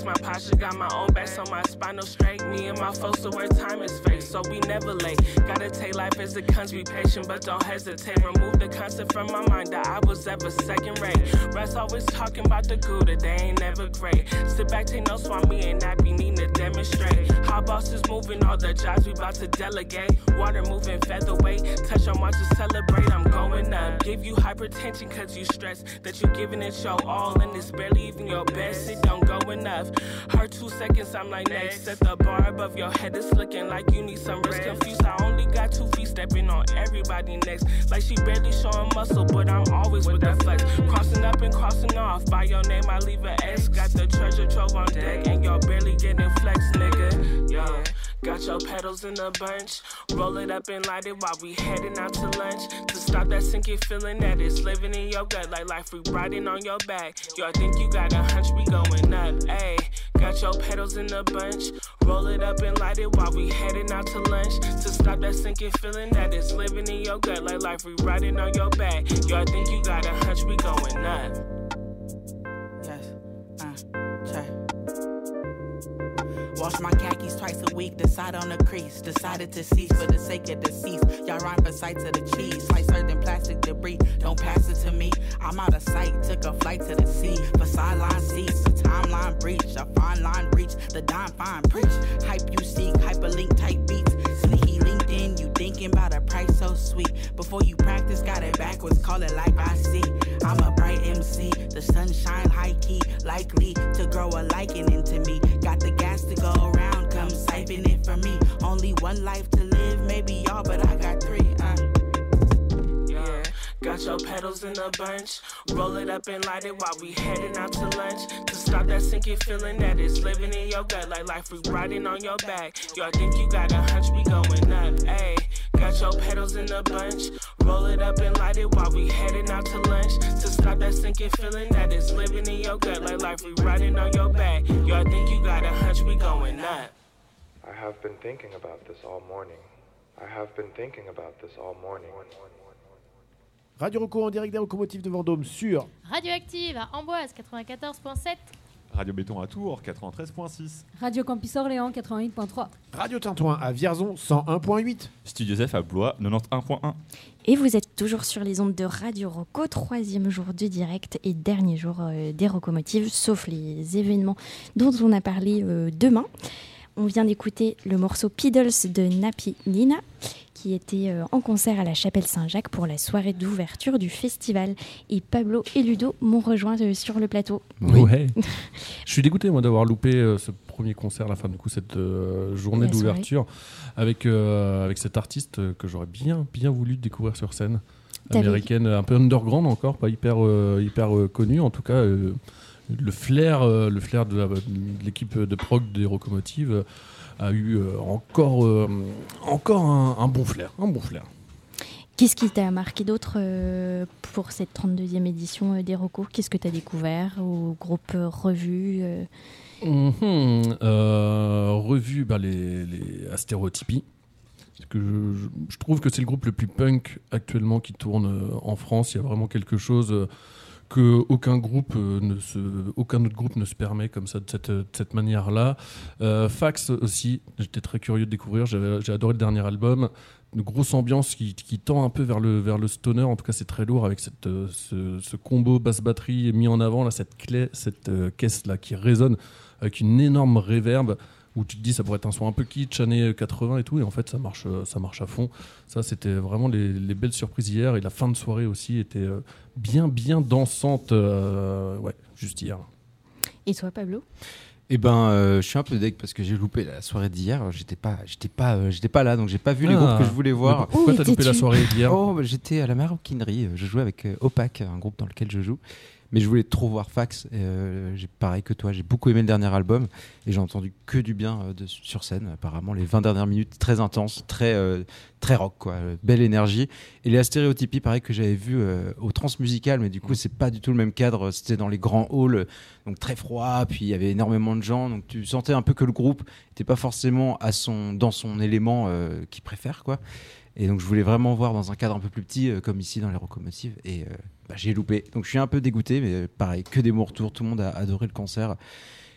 fix my posture, got my own back, so my spinal straight. Me and my folks to where time is fake, so we never late. Gotta take life as it comes, be patient, but don't hesitate. Remove the concept from my mind that I was ever second rate. Rest always talking about the good, that they ain't never great. Sit back, take notes while me and I be needing to demonstrate. How bosses moving, all the jobs we about to delegate. Water moving, featherweight, touch on watch to celebrate. I'm going up, give you hypertension cause you stress that you giving it your all and it's barely even your best. It don't go enough. Her two seconds, I'm like next. Set the bar above your head, it's looking like you need some rest. Confused, I only got two feet stepping on everybody next. Like she barely showing muscle, but I'm always with that flex. Crossing up and crossing off, by your name I leave an S. Got the treasure trove on deck and y'all barely getting flex, nigga. Yeah. Got your pedals in a bunch. Roll it up and light it while we heading out to lunch. To stop that sinking feeling that is living in your gut like life free riding on your back. Yo, I think you got a hunch, we going up. Ayy, got your pedals in a bunch. Roll it up and light it while we heading out to lunch. To stop that sinking feeling that is living in your gut like life free riding on your back. Yo, I think you got a hunch, we going up. Yes, uh, check. Wash my khakis twice a week, decide on a crease. Decided to cease for the sake of deceased. Y'all rhyme for sights of the cheese. Slice certain plastic debris, don't pass it to me. I'm out of sight, took a flight to the sea. For sideline seats, a timeline breach. A fine line reach, the dime fine preach. Hype you seek, hyperlink type beats. Sneaky LinkedIn, you thinking about a price so sweet. Before you practice, got it backwards, call it like I see. I'm a bright M C, the sunshine high key. Likely to grow a liking into me. Got the gas to go around, come siphon it from me. Only one life to live, maybe y'all, but I got three. Uh. Yeah, got your pedals in a bunch. Roll it up and light it while we heading out to lunch. To stop that sinking feeling that is living in your gut like life free riding on your back. Yo, I think you got a hunch, we going up. Ayy, got your pedals in a bunch. Roll it up and light it while we heading out to lunch. To stop that sinking feeling that is living in your gut like life free riding on your back. Yo, I think you got a hunch, we going up. I have been thinking about this all morning. I have been thinking about this all morning. Radio Rocco en direct des locomotives de Vendôme sur Radioactive à Amboise quatre-vingt-quatorze virgule sept. Radio Béton à Tours quatre-vingt-treize virgule six. Radio Campus Orléans quatre-vingt-huit virgule trois. Radio Tintouin à Vierzon cent un virgule huit. Studio Zef à Blois quatre-vingt-onze virgule un. Et vous êtes toujours sur les ondes de Radio Rocco, troisième jour du direct et dernier jour euh, des locomotives, sauf les événements dont on a parlé euh, demain. On vient d'écouter le morceau Piddles de Napi Nina, qui était euh, en concert à la Chapelle Saint-Jacques pour la soirée d'ouverture du festival. Et Pablo et Ludo m'ont rejoint euh, sur le plateau. Oui. Ouais. Je suis dégoûté moi d'avoir loupé euh, ce premier concert, la fin du coup cette euh, journée La d'ouverture avec euh, avec cet artiste euh, que j'aurais bien bien voulu découvrir sur scène. T'avais- Américaine, un peu underground encore, pas hyper euh, hyper euh, connue en tout cas. Euh, le flair, euh, le flair de, la- de l'équipe de prog des locomotives euh, a eu euh, encore euh, encore un, un bon flair, un bon flair. Qu'est-ce qui t'a marqué d'autre euh, pour cette trente-deuxième édition euh, des Rocco ? Qu'est-ce que tu as découvert au groupe euh, Revue euh, Mhm. Euh, revue bah, les, les Astérotypies. Parce que je, je- je trouve que c'est le groupe le plus punk actuellement qui tourne euh, en France. Il y a vraiment quelque chose euh, que aucun groupe, euh, ne se, aucun autre groupe ne se permet comme ça de cette, de cette manière-là. Euh, Fax aussi, j'étais très curieux de découvrir. J'avais, j'ai adoré le dernier album. Une grosse ambiance qui, qui tend un peu vers le, vers le stoner. En tout cas, c'est très lourd avec cette, euh, ce, ce combo basse-batterie mis en avant, là, cette clé, cette euh, caisse-là qui résonne avec une énorme réverb où tu te dis ça pourrait être un son un peu kitsch, années quatre-vingts et tout, et en fait ça marche, euh, ça marche à fond. Ça, c'était vraiment les, les belles surprises hier, et la fin de soirée aussi était euh, bien, bien dansante, euh, ouais, juste hier. Et toi, Pablo ? Eh ben, euh, je suis un peu deg parce que j'ai loupé la soirée d'hier. J'étais pas, j'étais pas, euh, j'étais pas là, donc j'ai pas vu les Ah. groupes que je voulais voir. Mais pourquoi Où t'as loupé étais-tu la soirée d'hier ? Oh, bah, j'étais à la Maroquinerie. Je jouais avec euh, Opac, un groupe dans lequel je joue. Mais je voulais trop voir Fax. Et, euh, j'ai pareil que toi, j'ai beaucoup aimé le dernier album et j'ai entendu que du bien euh, de, sur scène. Apparemment, les vingt dernières minutes très intenses, très euh, très rock, quoi. Euh, belle énergie. Et les Astéréotypies, pareil que j'avais vu euh, au Transmusical, mais du coup, c'est pas du tout le même cadre. C'était dans les grands halls, donc très froid. Puis il y avait énormément de gens, donc tu sentais un peu que le groupe n'était pas forcément à son dans son élément euh, qu'il préfère, quoi. Et donc je voulais vraiment voir dans un cadre un peu plus petit, euh, comme ici dans les locomotives, et euh, bah, j'ai loupé. Donc je suis un peu dégoûté, mais pareil, que des bons retours, tout le monde a adoré le concert.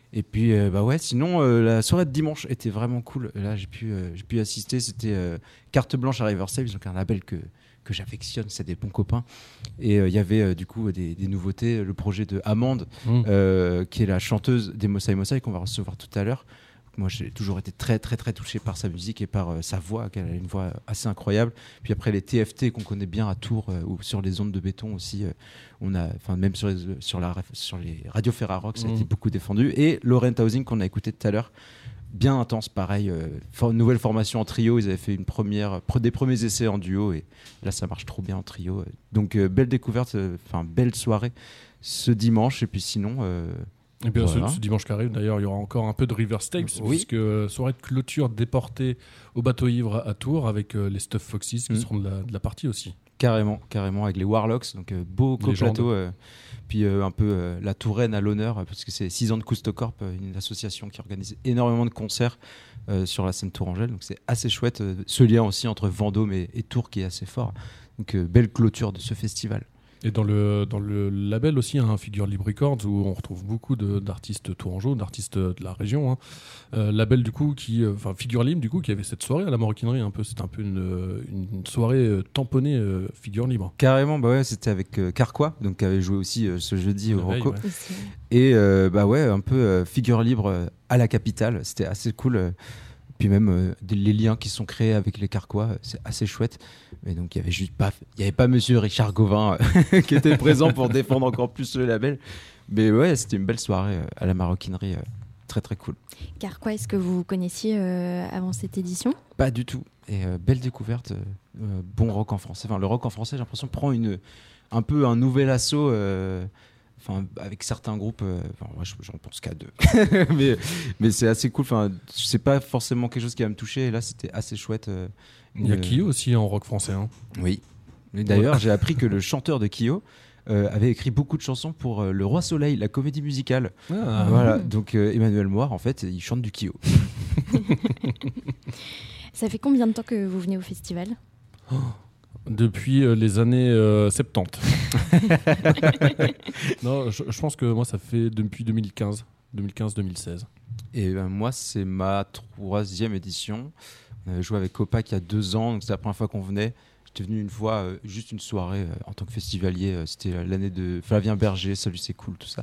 Et puis, euh, bah ouais, sinon, euh, la soirée de dimanche était vraiment cool. Et là, j'ai pu, euh, j'ai pu assister. C'était euh, Carte Blanche à Riverside, donc un label que, que j'affectionne, c'est des bons copains. Et il euh, y avait euh, du coup des, des nouveautés. Le projet de Amande, mmh. euh, qui est la chanteuse des Mossai Mossai, qu'on va recevoir tout à l'heure. Moi, j'ai toujours été très, très, très touché par sa musique et par euh, sa voix, qu'elle a une voix assez incroyable. Puis après, les T F T qu'on connaît bien à Tours euh, ou sur les ondes de béton aussi, euh, on a, enfin même sur les, sur, la, sur les radios Ferrarock, ça a mmh. été beaucoup défendu. Et Laurent Housing qu'on a écouté tout à l'heure, bien intense, pareil. Euh, for, nouvelle formation en trio, ils avaient fait une première, pre, des premiers essais en duo et là, ça marche trop bien en trio. Donc, euh, belle découverte, enfin, euh, belle soirée ce dimanche. Et puis sinon... Euh, Et bien voilà. ce, ce dimanche qui arrive, d'ailleurs, il y aura encore un peu de River Tapes, oui. puisque euh, soirée de clôture déportée au bateau ivre à, à Tours avec euh, les Stuff Foxes qui mmh. seront de la, de la partie aussi. Carrément, carrément, avec les Warlocks, donc euh, beau co-plateau, euh, puis euh, un peu euh, la Touraine à l'honneur, parce que c'est six ans de Cousteau-Corp, euh, une association qui organise énormément de concerts euh, sur la scène tourangelle, donc c'est assez chouette, euh, ce lien aussi entre Vendôme et, et Tours qui est assez fort, donc euh, belle clôture de ce festival. Et dans le, dans le label aussi, hein, Figure Libre Records, où on retrouve beaucoup de, d'artistes tourangeaux, d'artistes de la région. Hein. Euh, label du coup, qui, enfin Figure Libre du coup, qui avait cette soirée à la Maroquinerie un peu. C'était un peu une, une soirée euh, tamponnée euh, Figure Libre. Carrément, bah ouais, c'était avec euh, Carquois, donc qui avait joué aussi euh, ce jeudi au veille, Rocco. Ouais. Et euh, bah ouais, un peu euh, Figure Libre euh, à la capitale. C'était assez cool. Euh, Puis même euh, les liens qui sont créés avec les Carquois, c'est assez chouette. Mais donc il y avait juste pas, il y avait pas Monsieur Richard Gauvin euh, qui était présent pour défendre encore plus le label. Mais ouais, c'était une belle soirée euh, à la Maroquinerie, euh, très très cool. Carquois, est-ce que vous connaissiez euh, avant cette édition ? Pas du tout. Et euh, belle découverte, euh, euh, bon rock en français. Enfin, le rock en français, j'ai l'impression prend une, un peu un nouvel assaut. Euh, Enfin, avec certains groupes, euh, enfin, moi, j'en pense qu'à deux, mais, mais c'est assez cool. Enfin, c'est pas forcément quelque chose qui va me toucher. Et là, c'était assez chouette. Euh, Il y a Kyo aussi en rock français. Hein. Oui. Et d'ailleurs, ouais. j'ai appris que le chanteur de Kyo euh, avait écrit beaucoup de chansons pour euh, Le Roi Soleil, la comédie musicale. Ah. Voilà. Donc euh, Emmanuel Moir, en fait, il chante du Kyo. Ça fait combien de temps que vous venez au festival ? Oh. Depuis euh, les années euh, soixante-dix. Non, je, je pense que moi, ça fait depuis deux mille quinze, deux mille quinze deux mille seize. Et ben, moi, c'est ma troisième édition. On avait joué avec Opac il y a deux ans, donc c'est la première fois qu'on venait. J'étais venu une fois, euh, juste une soirée euh, en tant que festivalier. Euh, c'était l'année de Flavien Berger, Salut c'est cool, tout ça.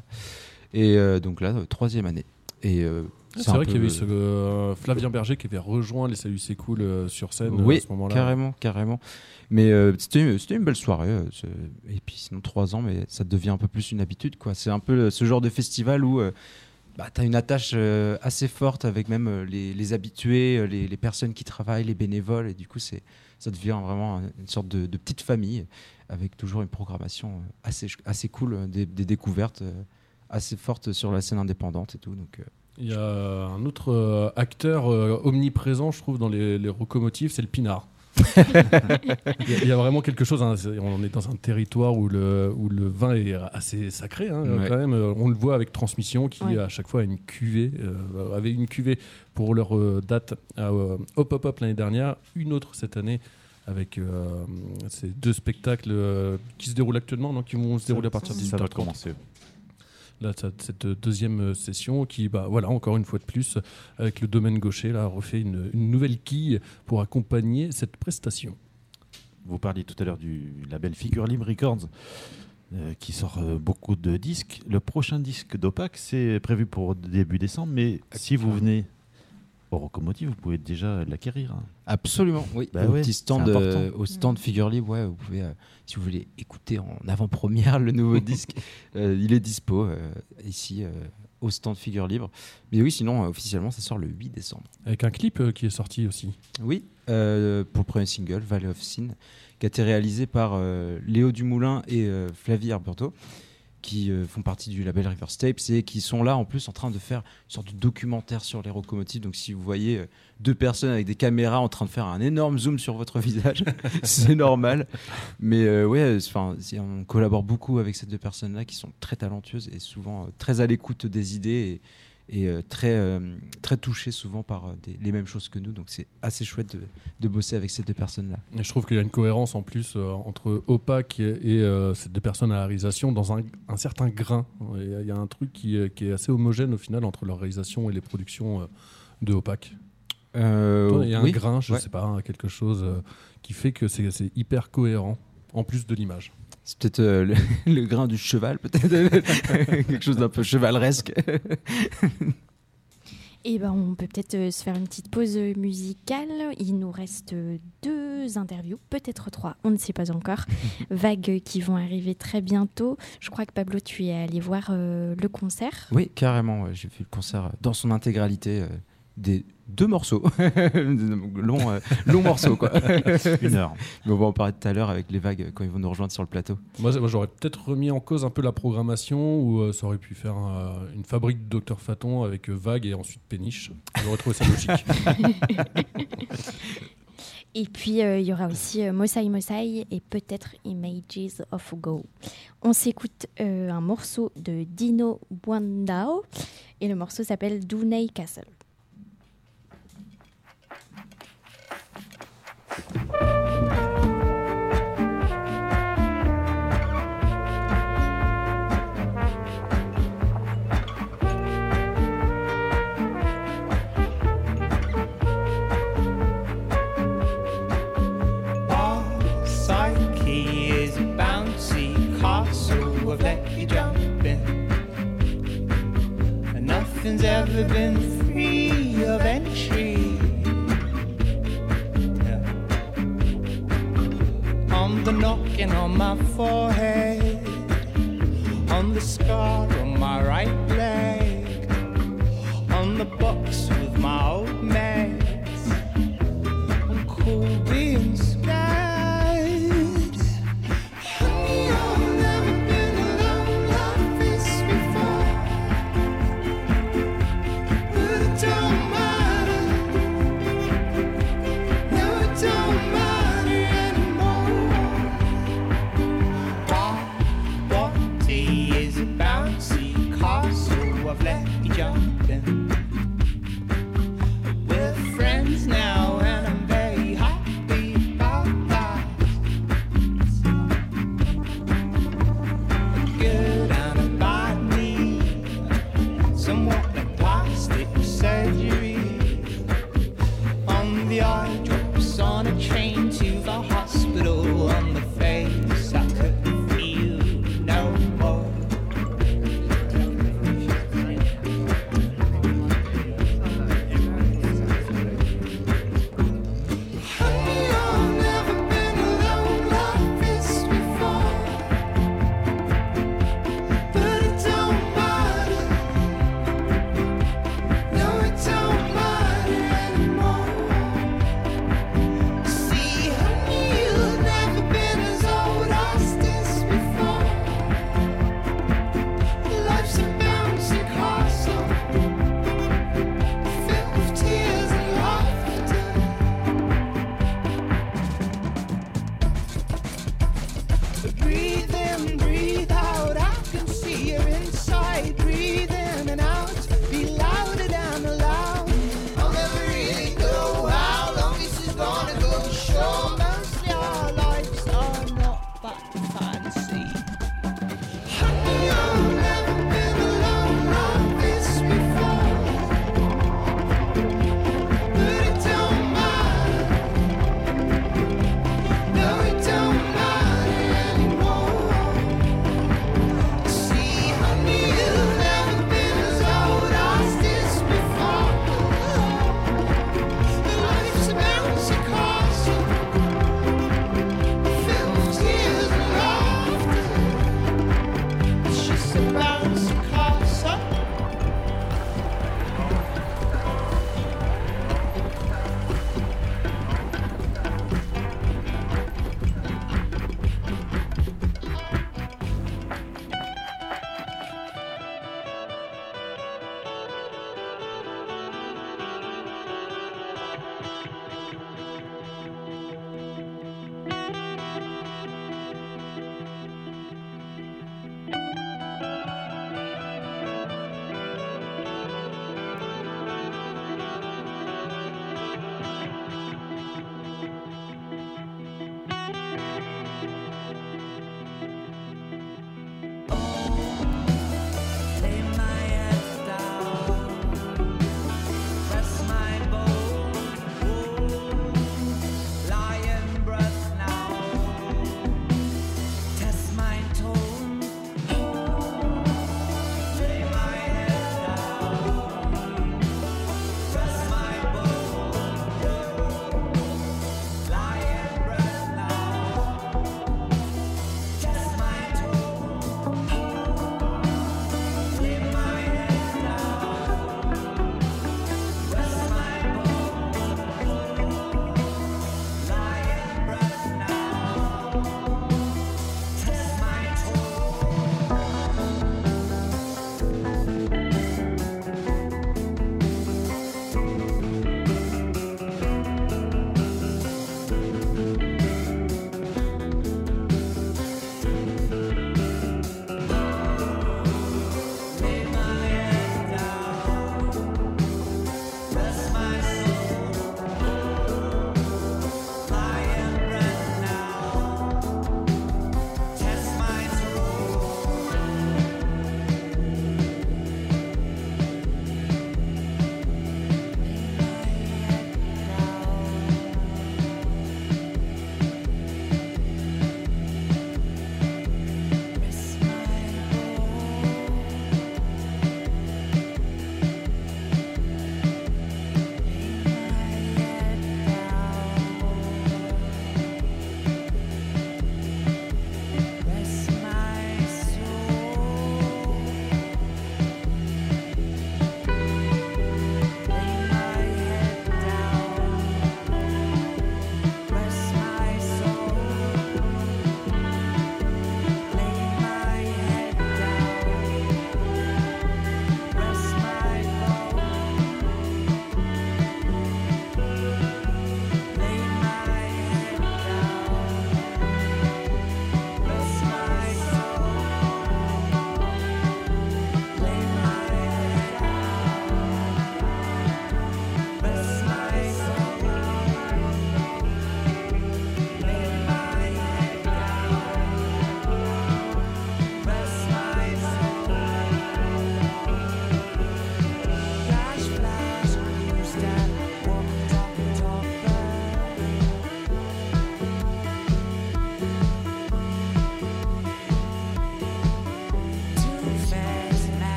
Et euh, donc là, euh, troisième année. Et euh, c'est, c'est vrai qu'il y avait ce euh, Flavien Berger qui avait rejoint les Salut c'est cool euh, sur scène oui, euh, à ce moment-là. Carrément, carrément. Mais euh, c'était, c'était une belle soirée. Euh, et puis sinon trois ans, mais ça devient un peu plus une habitude, quoi. C'est un peu ce genre de festival où euh, bah, tu as une attache euh, assez forte avec même euh, les, les habitués, les, les personnes qui travaillent, les bénévoles. Et du coup, c'est, ça devient vraiment une sorte de, de petite famille avec toujours une programmation assez, assez cool, des, des découvertes euh, assez fortes sur la scène indépendante et tout. Donc, euh, il y a un autre euh, acteur euh, omniprésent, je trouve, dans les, les locomotives, c'est le pinard. il, y a, il y a vraiment quelque chose, hein, c'est, on est dans un territoire où le, où le vin est assez sacré, hein, ouais. quand même. On le voit avec Transmission qui ouais. à chaque fois a une cuvée, euh, avait une cuvée pour leur euh, date à euh, Hop Hop Hop l'année dernière, une autre cette année avec euh, ces deux spectacles euh, qui se déroulent actuellement, donc qui vont se dérouler à partir de dix-huit heures trente. Ça va commencer. Là, cette deuxième session qui, bah, voilà, encore une fois de plus, avec le domaine gaucher, là, refait une, une nouvelle quille pour accompagner cette prestation. Vous parliez tout à l'heure du label Figure Libre Records euh, qui sort euh, beaucoup de disques. Le prochain disque d'Opac, c'est prévu pour début décembre, mais si vous venez au Rocomotive, vous pouvez déjà l'acquérir. Absolument, oui. Bah au, ouais, petit stand, euh, au stand Figure Libre, ouais, vous pouvez, euh, si vous voulez écouter en avant-première le nouveau disque, euh, il est dispo euh, ici euh, au stand Figure Libre. Mais oui, sinon, euh, officiellement, ça sort le huit décembre. Avec un clip euh, qui est sorti aussi. Oui, euh, pour le premier single, Valley of Sin, qui a été réalisé par euh, Léo Dumoulin et euh, Flavie Herberto, qui euh, font partie du label River Tapes et qui sont là en plus en train de faire une sorte de documentaire sur les locomotives. Donc si vous voyez euh, deux personnes avec des caméras en train de faire un énorme zoom sur votre visage, c'est normal. Mais euh, ouais, on collabore beaucoup avec ces deux personnes-là qui sont très talentueuses et souvent euh, très à l'écoute des idées et euh, très, euh, très touché souvent par euh, des- les mêmes choses que nous. Donc c'est assez chouette de, de bosser avec ces deux personnes-là. Et je trouve qu'il y a une cohérence en plus euh, entre Opaque et, et, euh, ces deux personnes à la réalisation dans un, un certain grain. Il y, a- il y a un truc qui, est- qui est assez homogène au final entre leur réalisation et les productions euh, de Opaque. Euh, Toi, il y a oui, un grain, je ouais. sais pas, hein, quelque chose euh, qui fait que c'est c'est hyper cohérent, en plus de l'image. C'est peut-être euh, le, le grain du cheval, peut-être quelque chose d'un peu chevaleresque. Et ben, on peut peut-être euh, se faire une petite pause euh, musicale. Il nous reste euh, deux interviews, peut-être trois, on ne sait pas encore. Vagues euh, qui vont arriver très bientôt. Je crois que Pablo, tu es allé voir euh, le concert. Oui, carrément. ouais, J'ai vu le concert dans son intégralité, euh, des deux morceaux, long, euh, long morceau quoi. Une heure. Mais on va en parler tout à l'heure avec les vagues quand ils vont nous rejoindre sur le plateau. Moi, moi, j'aurais peut-être remis en cause un peu la programmation, où euh, ça aurait pu faire euh, une fabrique de Docteur Faton avec euh, Vague et ensuite Péniche. J'aurais trouvé ça logique. Et puis, euh, il y aura aussi euh, Mosai Mosai et peut-être Images of Go. On s'écoute euh, un morceau de Dino Bwandao et le morceau s'appelle Dunay Castle. Our psyche is a bouncy castle we've let you jump in. And nothing's ever been free of entry. Yeah. On the knocking on my forehead, on the scar on my right leg, on the box with my old mates. I'm cool being scared. Honey, I've never been alone like this before. But it don't matter. No, it don't matter anymore. Our body is a bouncy castle I've let you jump in.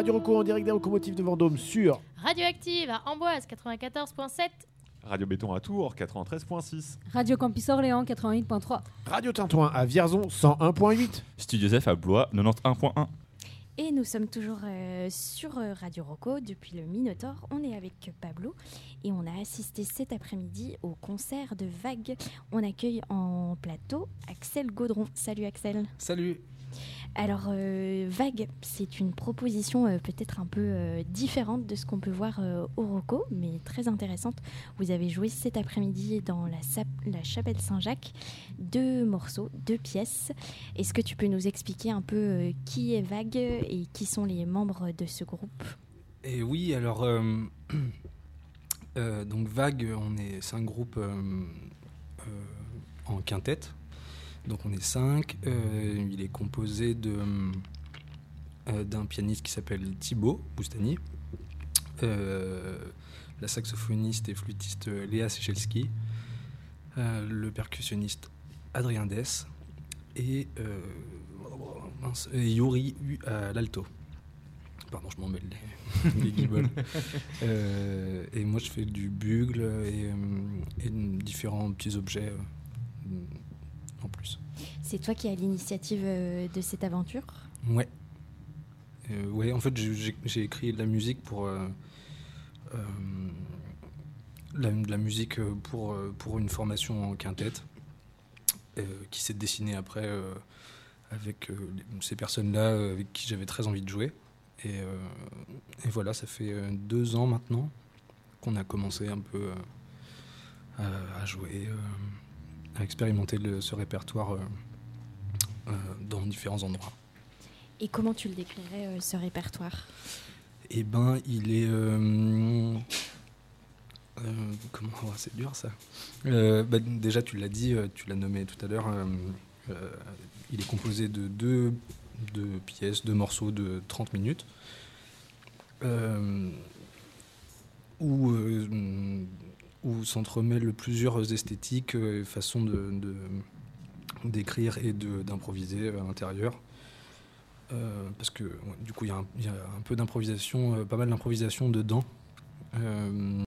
Radio Reco en direct des locomotives de Vendôme sur Radioactive à Amboise quatre-vingt-quatorze virgule sept. Radio Béton à Tours quatre-vingt-treize virgule six. Radio Campus Orléans quatre-vingt-huit virgule trois. Radio Tintouin à Vierzon cent un virgule huit. Studio F à Blois quatre-vingt-onze virgule un. Et nous sommes toujours euh, sur euh, Radio Rocco depuis le Minotaure. On est avec Pablo et on a assisté cet après-midi au concert de Vague. On accueille en plateau Axel Gaudron. Salut Axel. Salut. Alors euh, Vague, c'est une proposition euh, peut-être un peu euh, différente de ce qu'on peut voir euh, au Rocco, mais très intéressante. Vous avez joué cet après-midi dans la, Sap- la Chapelle Saint-Jacques deux morceaux, deux pièces. Est-ce que tu peux nous expliquer un peu euh, qui est Vague et qui sont les membres de ce groupe ? Et oui, alors euh, euh, donc Vague, on est, c'est un groupe euh, euh, en quintette. Donc on est cinq. Euh, il est composé de euh, d'un pianiste qui s'appelle Thibaut Boustani, euh, la saxophoniste et flûtiste Léa Sechelski, euh, le percussionniste Adrien Dess et, euh, mince, et Yuri à l'alto. Pardon, je m'en mêle les, les guibolles. euh, et moi, je fais du bugle et, et différents petits objets euh, en plus. C'est toi qui as l'initiative euh, de cette aventure ? Ouais. Euh, ouais, en fait, j'ai, j'ai écrit de la musique pour euh, euh, la, de la musique pour pour une formation en quintette euh, qui s'est dessinée après euh, avec euh, ces personnes-là euh, avec qui j'avais très envie de jouer. Et, euh, et voilà, ça fait euh, deux ans maintenant qu'on a commencé un peu euh, à, à jouer, euh, à expérimenter le, ce répertoire euh, euh, dans différents endroits. Et comment tu le décrirais, euh, ce répertoire ? Eh ben, il est... Euh, euh, comment oh, c'est dur, ça. Euh, bah, déjà, tu l'as dit, tu l'as nommé tout à l'heure. Euh, euh, il est composé de deux, deux pièces, deux morceaux de trente minutes. Euh, où, euh, où s'entremêlent plusieurs esthétiques et façons de, de, d'écrire et de, d'improviser à l'intérieur. Euh, parce que ouais, du coup il y, y a un peu d'improvisation, euh, pas mal d'improvisation dedans. Euh,